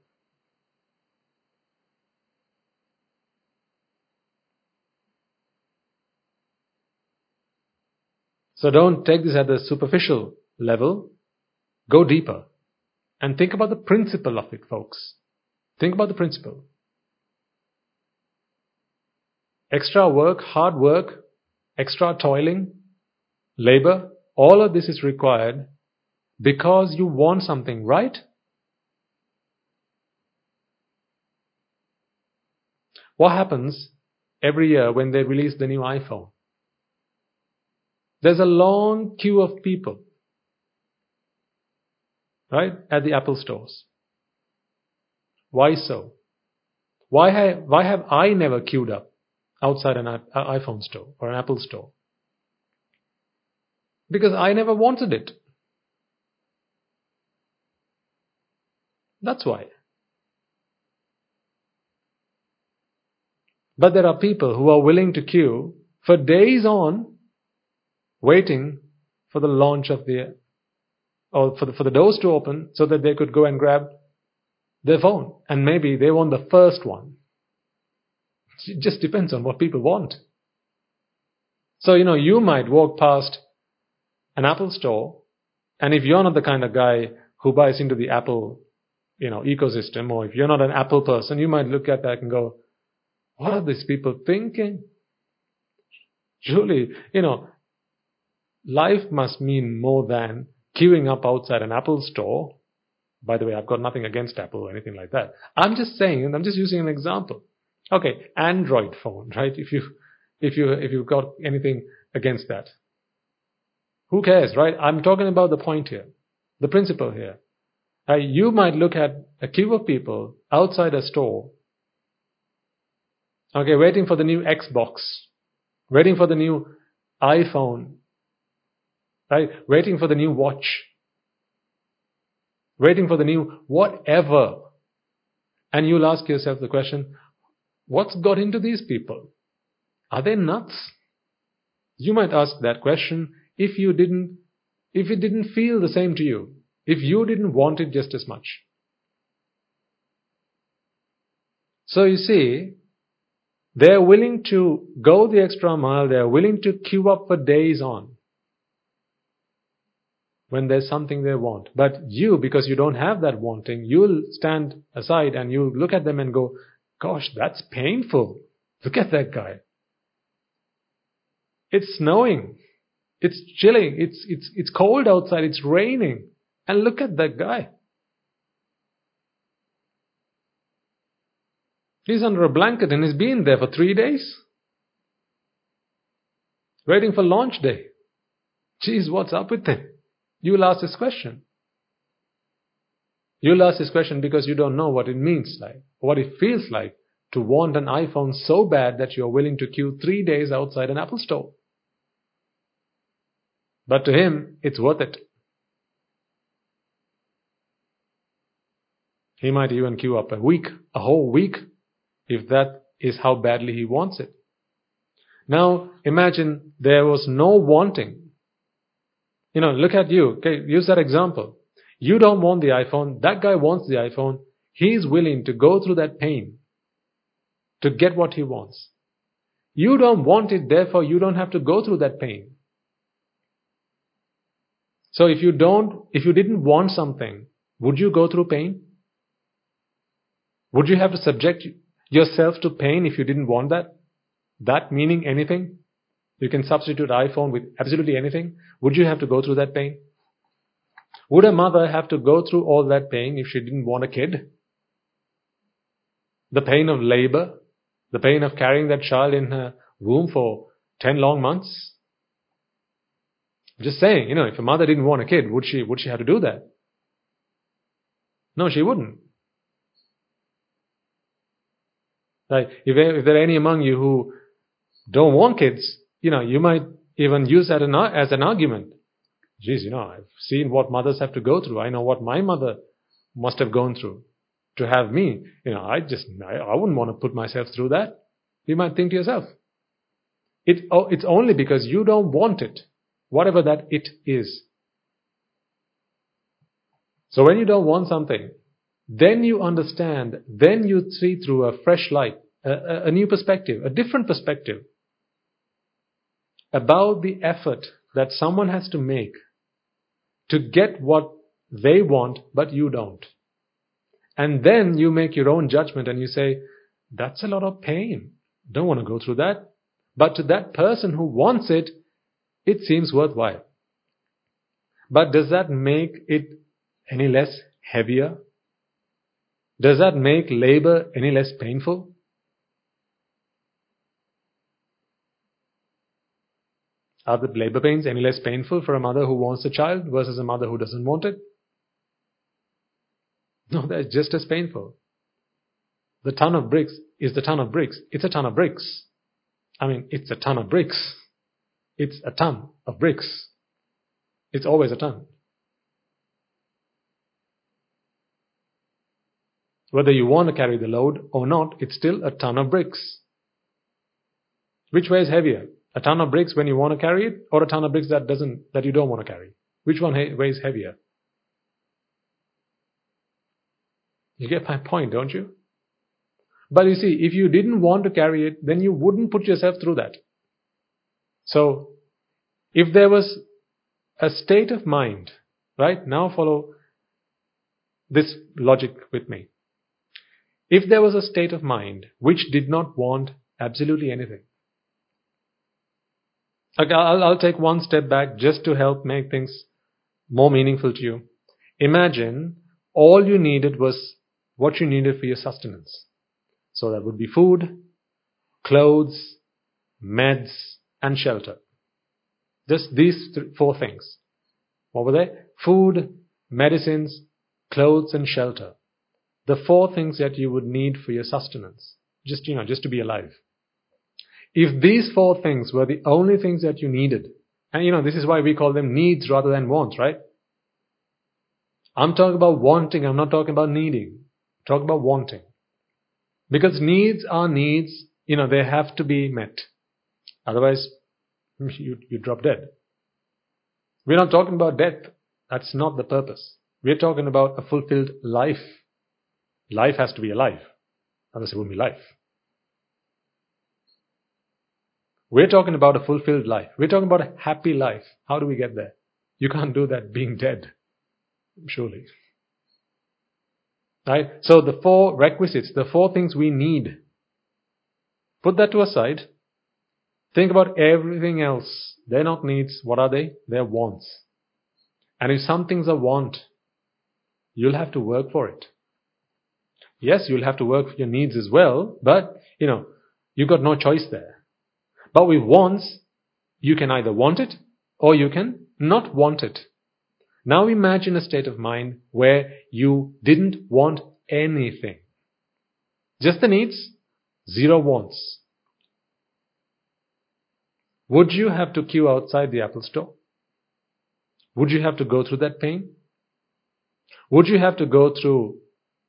So don't take this at the superficial level. Go deeper. And think about the principle of it, folks. Think about the principle. Extra work, hard work, extra toiling, labor, all of this is required because you want something, right? What happens every year when they release the new iPhone? There's a long queue of people, right, at the Apple stores. Why so? Why have, why have I never queued up outside an iPhone store or an Apple store? Because I never wanted it. That's why. But there are people who are willing to queue for days on, waiting for the launch of the, or for the, for the doors to open so that they could go and grab their phone. And maybe they want the first one. It just depends on what people want. So, you know, you might walk past an Apple store, and if you're not the kind of guy who buys into the Apple, you know, ecosystem, or if you're not an Apple person, you might look at that and go, what are these people thinking? Surely, you know, life must mean more than queuing up outside an Apple store. By the way, I've got nothing against Apple or anything like that. I'm just saying, and I'm just using an example. Okay, Android phone, right? If you, if you, if you've got anything against that. Who cares, right? I'm talking about the point here, the principle here. Uh, you might look at a queue of people outside a store, okay, waiting for the new Xbox, waiting for the new iPhone, right? Waiting for the new watch, waiting for the new whatever. And you'll ask yourself the question, what's got into these people? Are they nuts? You might ask that question if you didn't, if it didn't feel the same to you, if you didn't want it just as much. So you see, they're willing to go the extra mile, they're willing to queue up for days on when there's something they want. But you, because you don't have that wanting, you'll stand aside and you'll look at them and go, gosh, that's painful. Look at that guy. It's snowing. It's chilling. It's, it's, it's cold outside. It's raining. And look at that guy. He's under a blanket and he's been there for three days. Waiting for launch day. Geez, what's up with him? You'll ask this question. You'll ask this question because you don't know what it means like, what it feels like to want an iPhone so bad that you're willing to queue three days outside an Apple store. But to him, it's worth it. He might even queue up a week, a whole week, if that is how badly he wants it. Now, imagine there was no wanting. You know, look at you. Okay, use that example. You don't want the iPhone. That guy wants the iPhone. He's willing to go through that pain to get what he wants. You don't want it, therefore you don't have to go through that pain. So if you don't, if you didn't want something, would you go through pain? Would you have to subject yourself to pain if you didn't want that? That meaning anything? You can substitute iPhone with absolutely anything. Would you have to go through that pain? Would a mother have to go through all that pain if she didn't want a kid? The pain of labor? The pain of carrying that child in her womb for ten long months? I'm just saying, you know, if a mother didn't want a kid, would she, would she have to do that? No, she wouldn't. Like if there, if there are any among you who don't want kids, you know, you might even use that as an argument. Geez, you know, I've seen what mothers have to go through. I know what my mother must have gone through to have me. You know, I just, I, I wouldn't want to put myself through that. You might think to yourself. It, oh, it's only because you don't want it, whatever that it is. So when you don't want something, then you understand, then you see through a fresh light, a, a, a new perspective, a different perspective about the effort that someone has to make to get what they want, but you don't. And then you make your own judgment and you say, that's a lot of pain. Don't want to go through that. But to that person who wants it, it seems worthwhile. But does that make it any less heavier? Does that make labor any less painful? Are the labor pains any less painful for a mother who wants a child versus a mother who doesn't want it? No, that's just as painful. The ton of bricks is the ton of bricks. It's a ton of bricks. I mean, it's a ton of bricks. It's a ton of bricks. It's always a ton. Whether you want to carry the load or not, it's still a ton of bricks. Which way is heavier? A ton of bricks when you want to carry it, or a ton of bricks that doesn't, that you don't want to carry? Which one weighs heavier? You get my point, don't you? But you see, if you didn't want to carry it, then you wouldn't put yourself through that. So, if there was a state of mind, right? Now follow this logic with me. If there was a state of mind which did not want absolutely anything. Okay, I'll, I'll take one step back just to help make things more meaningful to you. Imagine all you needed was what you needed for your sustenance. So that would be food, clothes, meds, and shelter. Just these th- four things. What were they? Food, medicines, clothes, and shelter. The four things that you would need for your sustenance. Just, you know, just to be alive. If these four things were the only things that you needed, and you know, this is why we call them needs rather than wants, right? I'm talking about wanting, I'm not talking about needing. I'm talking about wanting. Because needs are needs, you know, they have to be met. Otherwise, you, you drop dead. We're not talking about death. That's not the purpose. We're talking about a fulfilled life. Life has to be alive. Otherwise it wouldn't be life. We're talking about a fulfilled life. We're talking about a happy life. How do we get there? You can't do that being dead. Surely. Right? So the four requisites, the four things we need, put that to a side. Think about everything else. They're not needs. What are they? They're wants. And if some things are want, you'll have to work for it. Yes, you'll have to work for your needs as well, but, you know, you've got no choice there. But with wants, you can either want it or you can not want it. Now imagine a state of mind where you didn't want anything. Just the needs, zero wants. Would you have to queue outside the Apple store? Would you have to go through that pain? Would you have to go through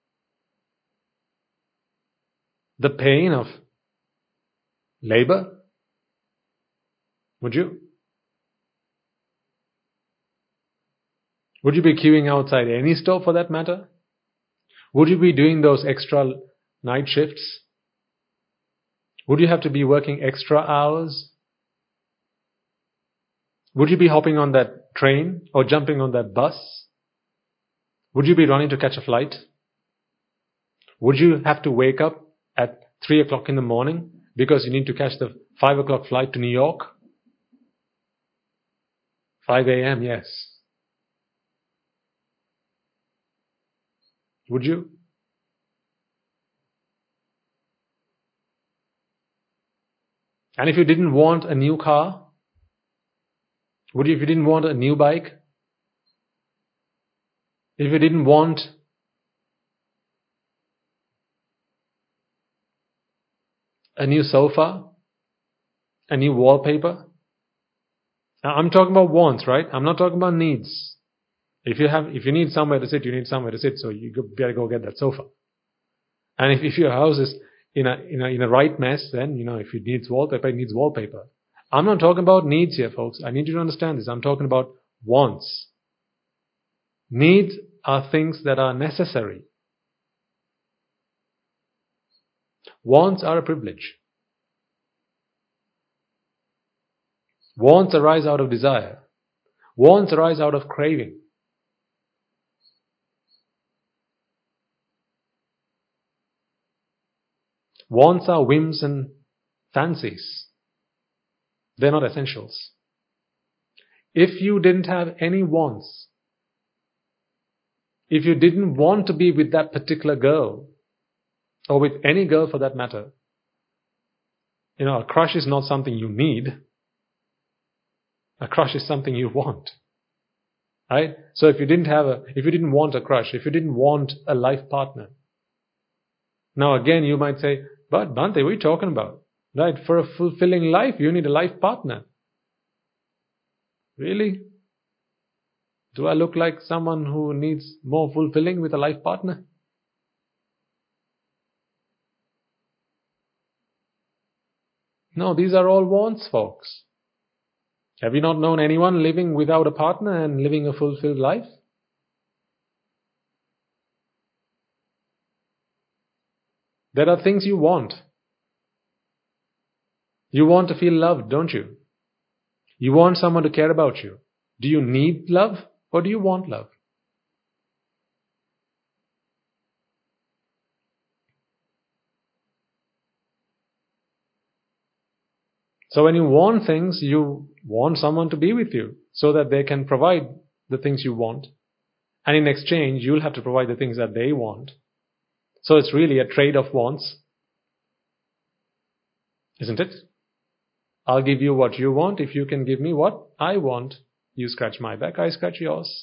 the pain of labor? Would you? Would you be queuing outside any store for that matter? Would you be doing those extra night shifts? Would you have to be working extra hours? Would you be hopping on that train or jumping on that bus? Would you be running to catch a flight? Would you have to wake up at three o'clock in the morning because you need to catch the five o'clock flight to New York? five a.m., yes. Would you? And if you didn't want a new car, would you, if you didn't want a new bike? If you didn't want a new sofa, a new wallpaper. Now, I'm talking about wants, right? I'm not talking about needs. If you have, if you need somewhere to sit, you need somewhere to sit, so you better go get that sofa. And if, if your house is in a, in a, in a right mess, then, you know, if it needs wallpaper, it needs wallpaper. I'm not talking about needs here, folks. I need you to understand this. I'm talking about wants. Needs are things that are necessary. Wants are a privilege. Wants arise out of desire. Wants arise out of craving. Wants are whims and fancies. They're not essentials. If you didn't have any wants, if you didn't want to be with that particular girl, or with any girl for that matter, you know, a crush is not something you need. A crush is something you want. Right? So if you didn't have a, if you didn't want a crush, if you didn't want a life partner, now again you might say, but Bhante, what are you talking about? Right? For a fulfilling life, you need a life partner. Really? Do I look like someone who needs more fulfilling with a life partner? No, these are all wants, folks. Have you not known anyone living without a partner and living a fulfilled life? There are things you want. You want to feel loved, don't you? You want someone to care about you. Do you need love or do you want love? So when you want things, you want someone to be with you so that they can provide the things you want. And in exchange, you'll have to provide the things that they want. So it's really a trade of wants. Isn't it? I'll give you what you want if you can give me what I want. You scratch my back, I scratch yours.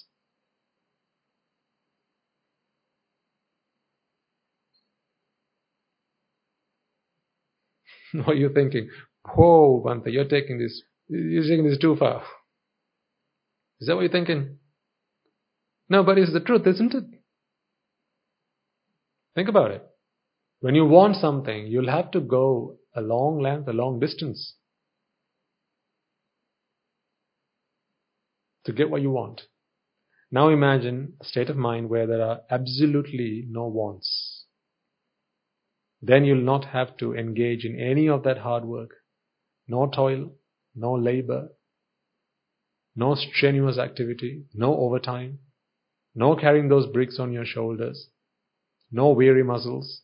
What are you thinking? Whoa, Bhante, you're taking this, you're taking this too far. Is that what you're thinking? No, but it's the truth, isn't it? Think about it. When you want something, you'll have to go a long length, a long distance to get what you want. Now imagine a state of mind where there are absolutely no wants. Then you'll not have to engage in any of that hard work. No toil, no labor, no strenuous activity, no overtime, no carrying those bricks on your shoulders, no weary muscles,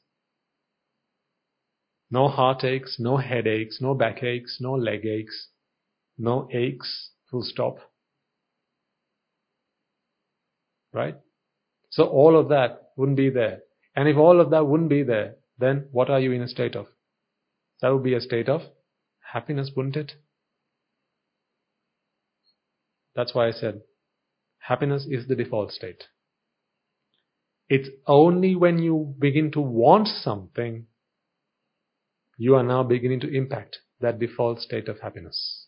no heartaches, no headaches, no backaches, no leg aches, no aches, full stop. Right? So all of that wouldn't be there. And if all of that wouldn't be there, then what are you in a state of? That would be a state of happiness, wouldn't it? That's why I said, happiness is the default state. It's only when you begin to want something, you are now beginning to impact that default state of happiness.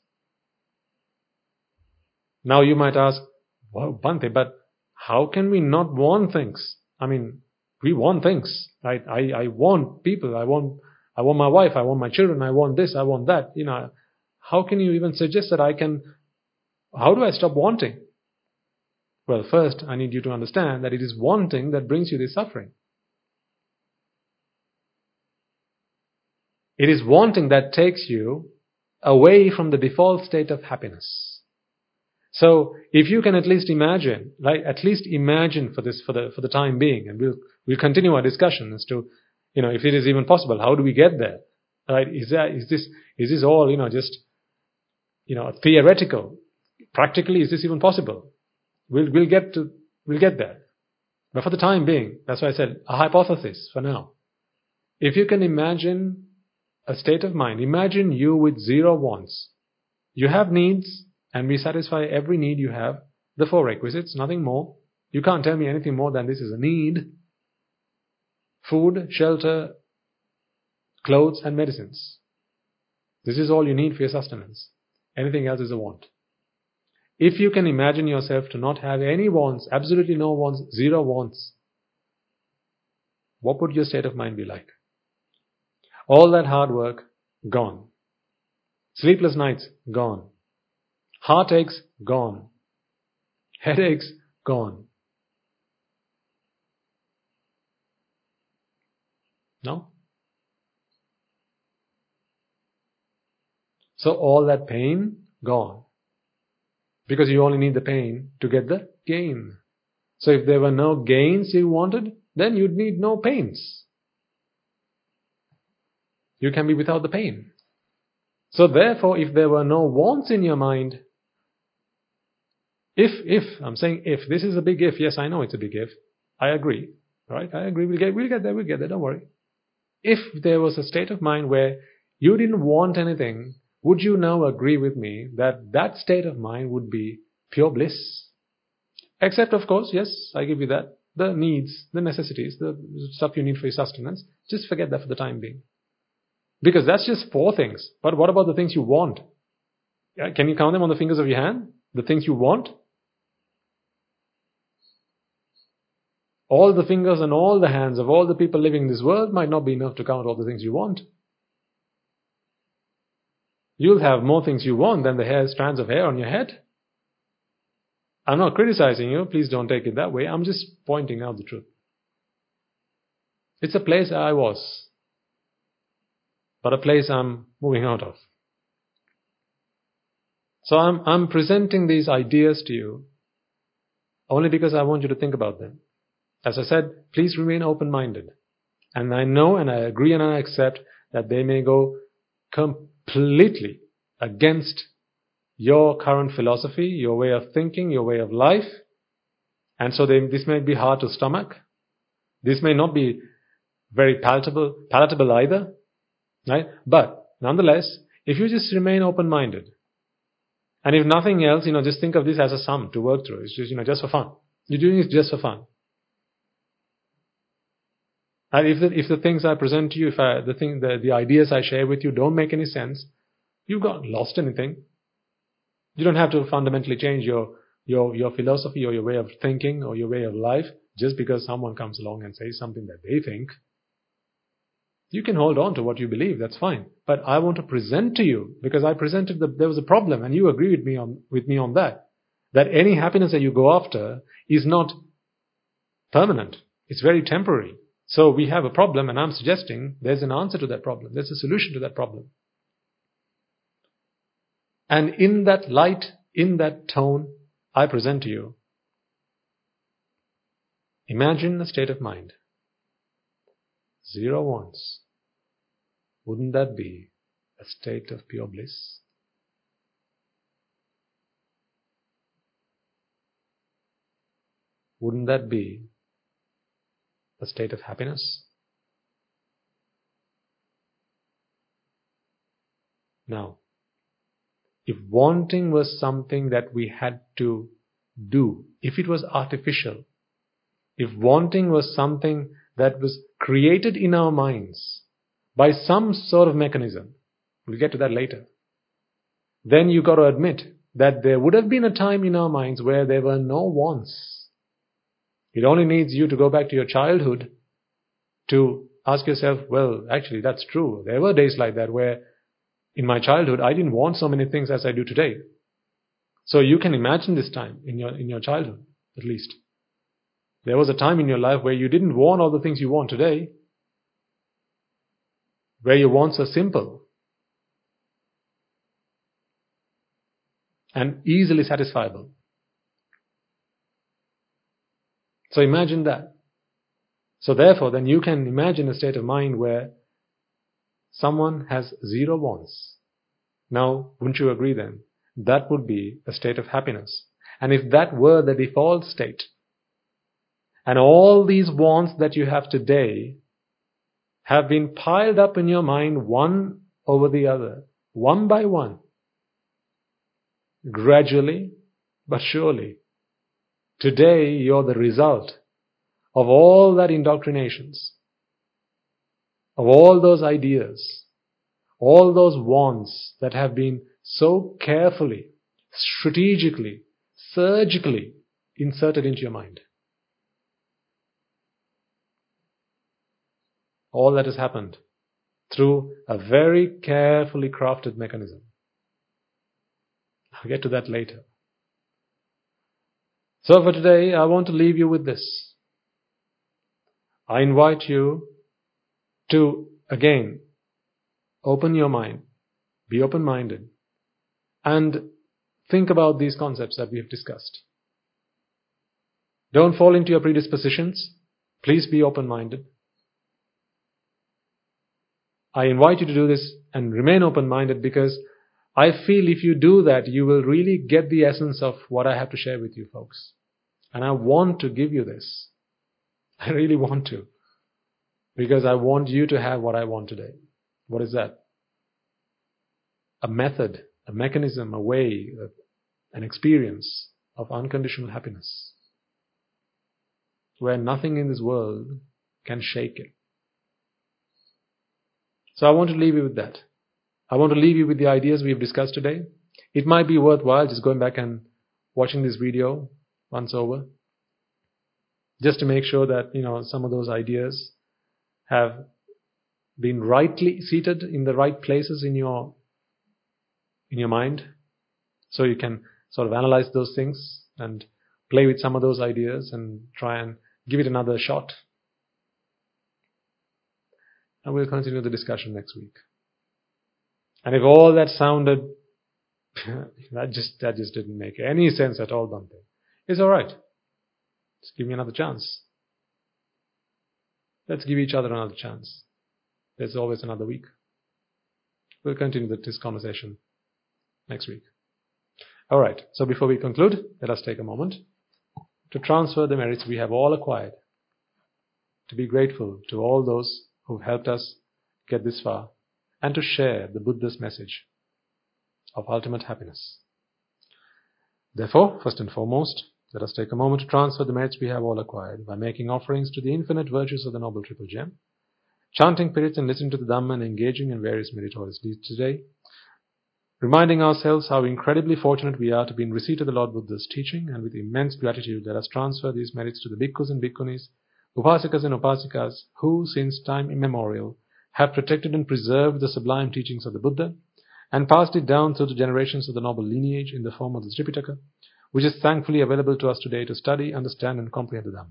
Now you might ask, well, Bhante, but how can we not want things? I mean, we want things, right? I, I want people, I want, I want my wife, I want my children, I want this, I want that. You know, how can you even suggest that I can, how do I stop wanting? Well, first, I need you to understand that it is wanting that brings you this suffering. It is wanting that takes you away from the default state of happiness. So, if you can at least imagine, right, at least imagine for this, for the, for the time being, and we'll, we'll continue our discussion as to, you know, if it is even possible, how do we get there? Right? Is that, is this, is this all, you know, just, you know, theoretical? Practically, is this even possible? We'll, we'll get to, we'll get there. But for the time being, that's why I said, a hypothesis for now. If you can imagine a state of mind, imagine you with zero wants. You have needs, and we satisfy every need you have, the four requisites, nothing more. You can't tell me anything more than this is a need. Food, shelter, clothes and medicines. This is all you need for your sustenance. Anything else is a want. If you can imagine yourself to not have any wants, absolutely no wants, zero wants, what would your state of mind be like? All that hard work, gone. Sleepless nights, gone. Heartaches, gone. Headaches, gone. No? So all that pain, gone. Because you only need the pain to get the gain. So if there were no gains you wanted, then you'd need no pains. You can be without the pain. So therefore, if there were no wants in your mind, if, if, I'm saying if, this is a big if, yes, I know it's a big if, I agree, right? I agree, we'll get, we'll get there, we'll get there, don't worry. If there was a state of mind where you didn't want anything, would you now agree with me that that state of mind would be pure bliss? Except, of course, yes, I give you that, the needs, the necessities, the stuff you need for your sustenance, just forget that for the time being. Because that's just four things. But what about the things you want? Yeah, can you count them on the fingers of your hand? The things you want? All the fingers and all the hands of all the people living in this world might not be enough to count all the things you want. You'll have more things you want than the hair, strands of hair on your head. I'm not criticizing you. Please don't take it that way. I'm just pointing out the truth. It's a place I was, but a place I'm moving out of. So I'm, I'm presenting these ideas to you only because I want you to think about them. As I said, please remain open-minded. And I know and I agree and I accept that they may go completely against your current philosophy, your way of thinking, your way of life. And so they, this may be hard to stomach. This may not be very palatable, palatable either. Right? But nonetheless, if you just remain open-minded, and if nothing else, you know, just think of this as a sum to work through. It's just, you know, just for fun. You're doing it just for fun. And if the, if the things I present to you, if I, the thing, the, the ideas I share with you don't make any sense, you've not lost anything. You don't have to fundamentally change your, your, your philosophy or your way of thinking or your way of life just because someone comes along and says something that they think. You can hold on to what you believe, that's fine. But I want to present to you, because I presented that there was a problem and you agree with me on, with me on that, that any happiness that you go after is not permanent. It's very temporary. So we have a problem and I'm suggesting there's an answer to that problem. There's a solution to that problem. And in that light, in that tone, I present to you, imagine a state of mind. Zero wants. Wouldn't that be a state of pure bliss? Wouldn't that be a state of happiness? Now, if wanting was something that we had to do, if it was artificial, if wanting was something that was created in our minds by some sort of mechanism, we'll get to that later, then you got to admit that there would have been a time in our minds where there were no wants. It only needs you to go back to your childhood to ask yourself, well, actually that's true. There were days like that where in my childhood I didn't want so many things as I do today. So you can imagine this time in your in your childhood, at least. There was a time in your life where you didn't want all the things you want today, where your wants are simple and easily satisfiable. So imagine that. So therefore, then you can imagine a state of mind where someone has zero wants. Now, wouldn't you agree then? That would be a state of happiness. And if that were the default state, and all these wants that you have today have been piled up in your mind one over the other, one by one, gradually but surely, today you're the result of all that indoctrinations. of all those ideas, all those wants that have been so carefully, strategically, surgically inserted into your mind. All that has happened through a very carefully crafted mechanism. I'll get to that later. So for today, I want to leave you with this. I invite you to, again, open your mind, be open-minded, and think about these concepts that we have discussed. Don't fall into your predispositions. Please be open-minded. I invite you to do this and remain open-minded, because I feel if you do that, you will really get the essence of what I have to share with you folks. And I want to give you this. I really want to. Because I want you to have what I want today. What is that? A method, a mechanism, a way, an experience of unconditional happiness, where nothing in this world can shake it. So I want to leave you with that. I want to leave you with the ideas we have discussed today. It might be worthwhile just going back and watching this video once over, just to make sure that, you know, some of those ideas have been rightly seated in the right places in your in your mind, so you can sort of analyze those things and play with some of those ideas and try and give it another shot. And we'll continue the discussion next week. And if all that sounded that just that just didn't make any sense at all, Bhante, it's all right. Just give me another chance. Let's give each other another chance. There's always another week. We'll continue this conversation next week. All right. So before we conclude, let us take a moment to transfer the merits we have all acquired, to be grateful to all those who've helped us get this far, and to share the Buddha's message of ultimate happiness. Therefore, first and foremost, let us take a moment to transfer the merits we have all acquired by making offerings to the infinite virtues of the Noble Triple Gem, chanting Pirits and listening to the Dhamma and engaging in various meritorious deeds today, reminding ourselves how incredibly fortunate we are to be in receipt of the Lord Buddha's teaching, and with immense gratitude let us transfer these merits to the bhikkhus and bhikkhunis, upasikas and upasikas, who, since time immemorial, have protected and preserved the sublime teachings of the Buddha, and passed it down through the generations of the noble lineage in the form of the Tripitaka, which is thankfully available to us today to study, understand and comprehend the Dhamma.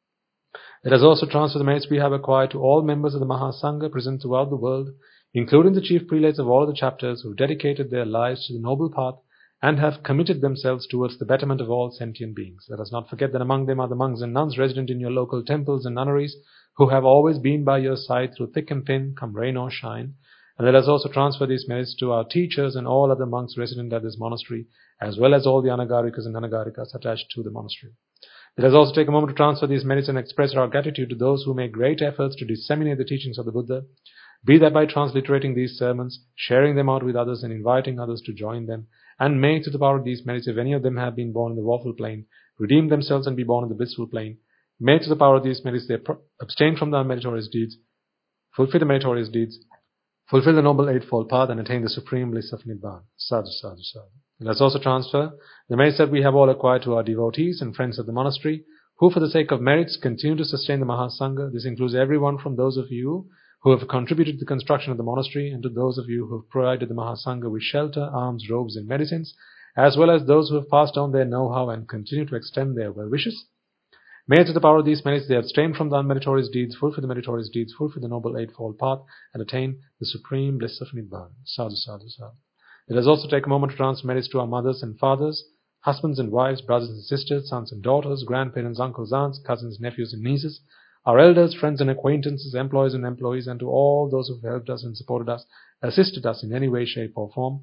Let us also transfer the merits we have acquired to all members of the Mahasangha present throughout the world, including the chief prelates of all of the chapters who have dedicated their lives to the noble path and have committed themselves towards the betterment of all sentient beings. Let us not forget that among them are the monks and nuns resident in your local temples and nunneries, who have always been by your side through thick and thin, come rain or shine. And let us also transfer these merits to our teachers and all other monks resident at this monastery, as well as all the Anagarikas and Anagarikas attached to the monastery. Let us also take a moment to transfer these merits and express our gratitude to those who make great efforts to disseminate the teachings of the Buddha, be that by transliterating these sermons, sharing them out with others and inviting others to join them, and may to the power of these merits, if any of them have been born in the woeful plane, redeem themselves and be born in the blissful plane, may to the power of these merits they abstain from the unmeritorious deeds, fulfill the meritorious deeds, fulfill the noble eightfold path and attain the supreme bliss of Nibbana. Sadhu, sadhu, sadhu. Let us also transfer the merits that we have all acquired to our devotees and friends of the monastery, who for the sake of merits continue to sustain the Mahasangha. This includes everyone from those of you who have contributed to the construction of the monastery, and to those of you who have provided the Mahasangha with shelter, arms, robes and medicines, as well as those who have passed on their know-how and continue to extend their well wishes. May to the power of these merits they abstain from the unmeritorious deeds, fulfill the meritorious deeds, fulfill the noble eightfold path, and attain the supreme bliss of Nibbana. Sadhu, sadhu, sadhu. Let us also take a moment to transfer merits to our mothers and fathers, husbands and wives, brothers and sisters, sons and daughters, grandparents, uncles, aunts, cousins, nephews and nieces, our elders, friends and acquaintances, employees and employees, and to all those who have helped us and supported us, assisted us in any way, shape or form.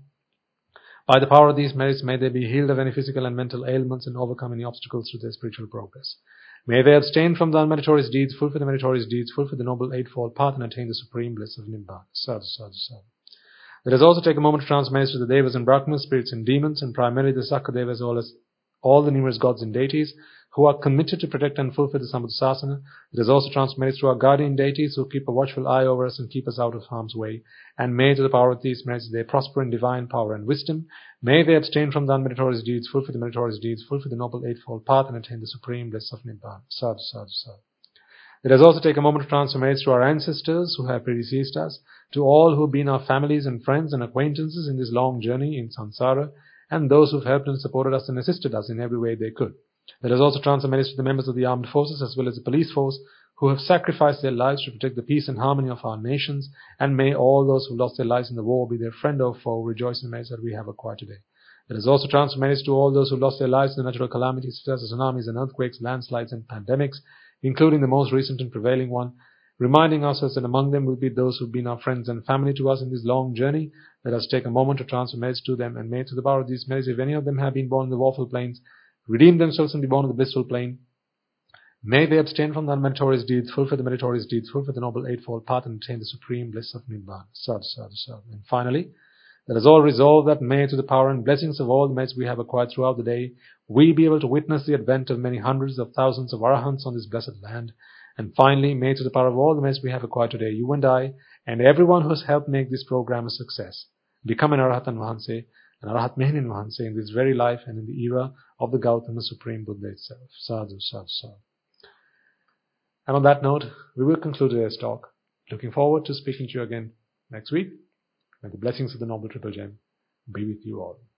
By the power of these merits, may they be healed of any physical and mental ailments and overcome any obstacles to their spiritual progress. May they abstain from the unmeritorious deeds, fulfill the meritorious deeds, fulfill the noble eightfold path, and attain the supreme bliss of Nibbana. Sadhu, sadhu, sadhu. Let us also take a moment to transfer merits to the Devas and Brahmas, spirits and demons, and primarily the Sakadevas, as well as all the numerous gods and deities, who are committed to protect and fulfill the Sambuddhasasana. It is also transmitted through our guardian deities who keep a watchful eye over us and keep us out of harm's way. And may to the power of these merits they prosper in divine power and wisdom. May they abstain from the unmeritorious deeds, fulfill the meritorious deeds, fulfill the noble eightfold path, and attain the supreme bliss of Nibbana. Sadhu, sadhu, sadhu. Let us also take a moment to transfer merits to our ancestors who have predeceased us, to all who have been our families and friends and acquaintances in this long journey in samsara, and those who have helped and supported us and assisted us in every way they could. Let us also transfer merits to the members of the armed forces as well as the police force who have sacrificed their lives to protect the peace and harmony of our nations, and may all those who lost their lives in the war, be their friend or foe, rejoice in the merits that we have acquired today. Let us also transfer merits to all those who lost their lives in the natural calamities such as tsunamis and earthquakes, landslides and pandemics, including the most recent and prevailing one, reminding ourselves that among them will be those who have been our friends and family to us in this long journey. Let us take a moment to transfer merits to them, and may to the power of these merits, if any of them have been born in the woeful plains, redeem themselves and be born in the blissful plain. May they abstain from the unmeritorious deeds, fulfill the meritorious deeds, fulfill the noble eightfold path, and attain the supreme bliss of Nibbana. Sadhu, sadhu, sadhu. And finally, let us all resolve that may to the power and blessings of all the merits we have acquired throughout the day, we be able to witness the advent of many hundreds of thousands of arahants on this blessed land. And finally, may to the power of all the merits we have acquired today, you and I, and everyone who has helped make this program a success, become an Arahatan Vahanse, an Arahat Mehenin Vahanse in this very life and in the era of the Gautama Supreme Buddha itself. Sadhu, sadhu, sadhu. And on that note, we will conclude today's talk. Looking forward to speaking to you again next week. May the blessings of the Noble Triple Gem be with you all.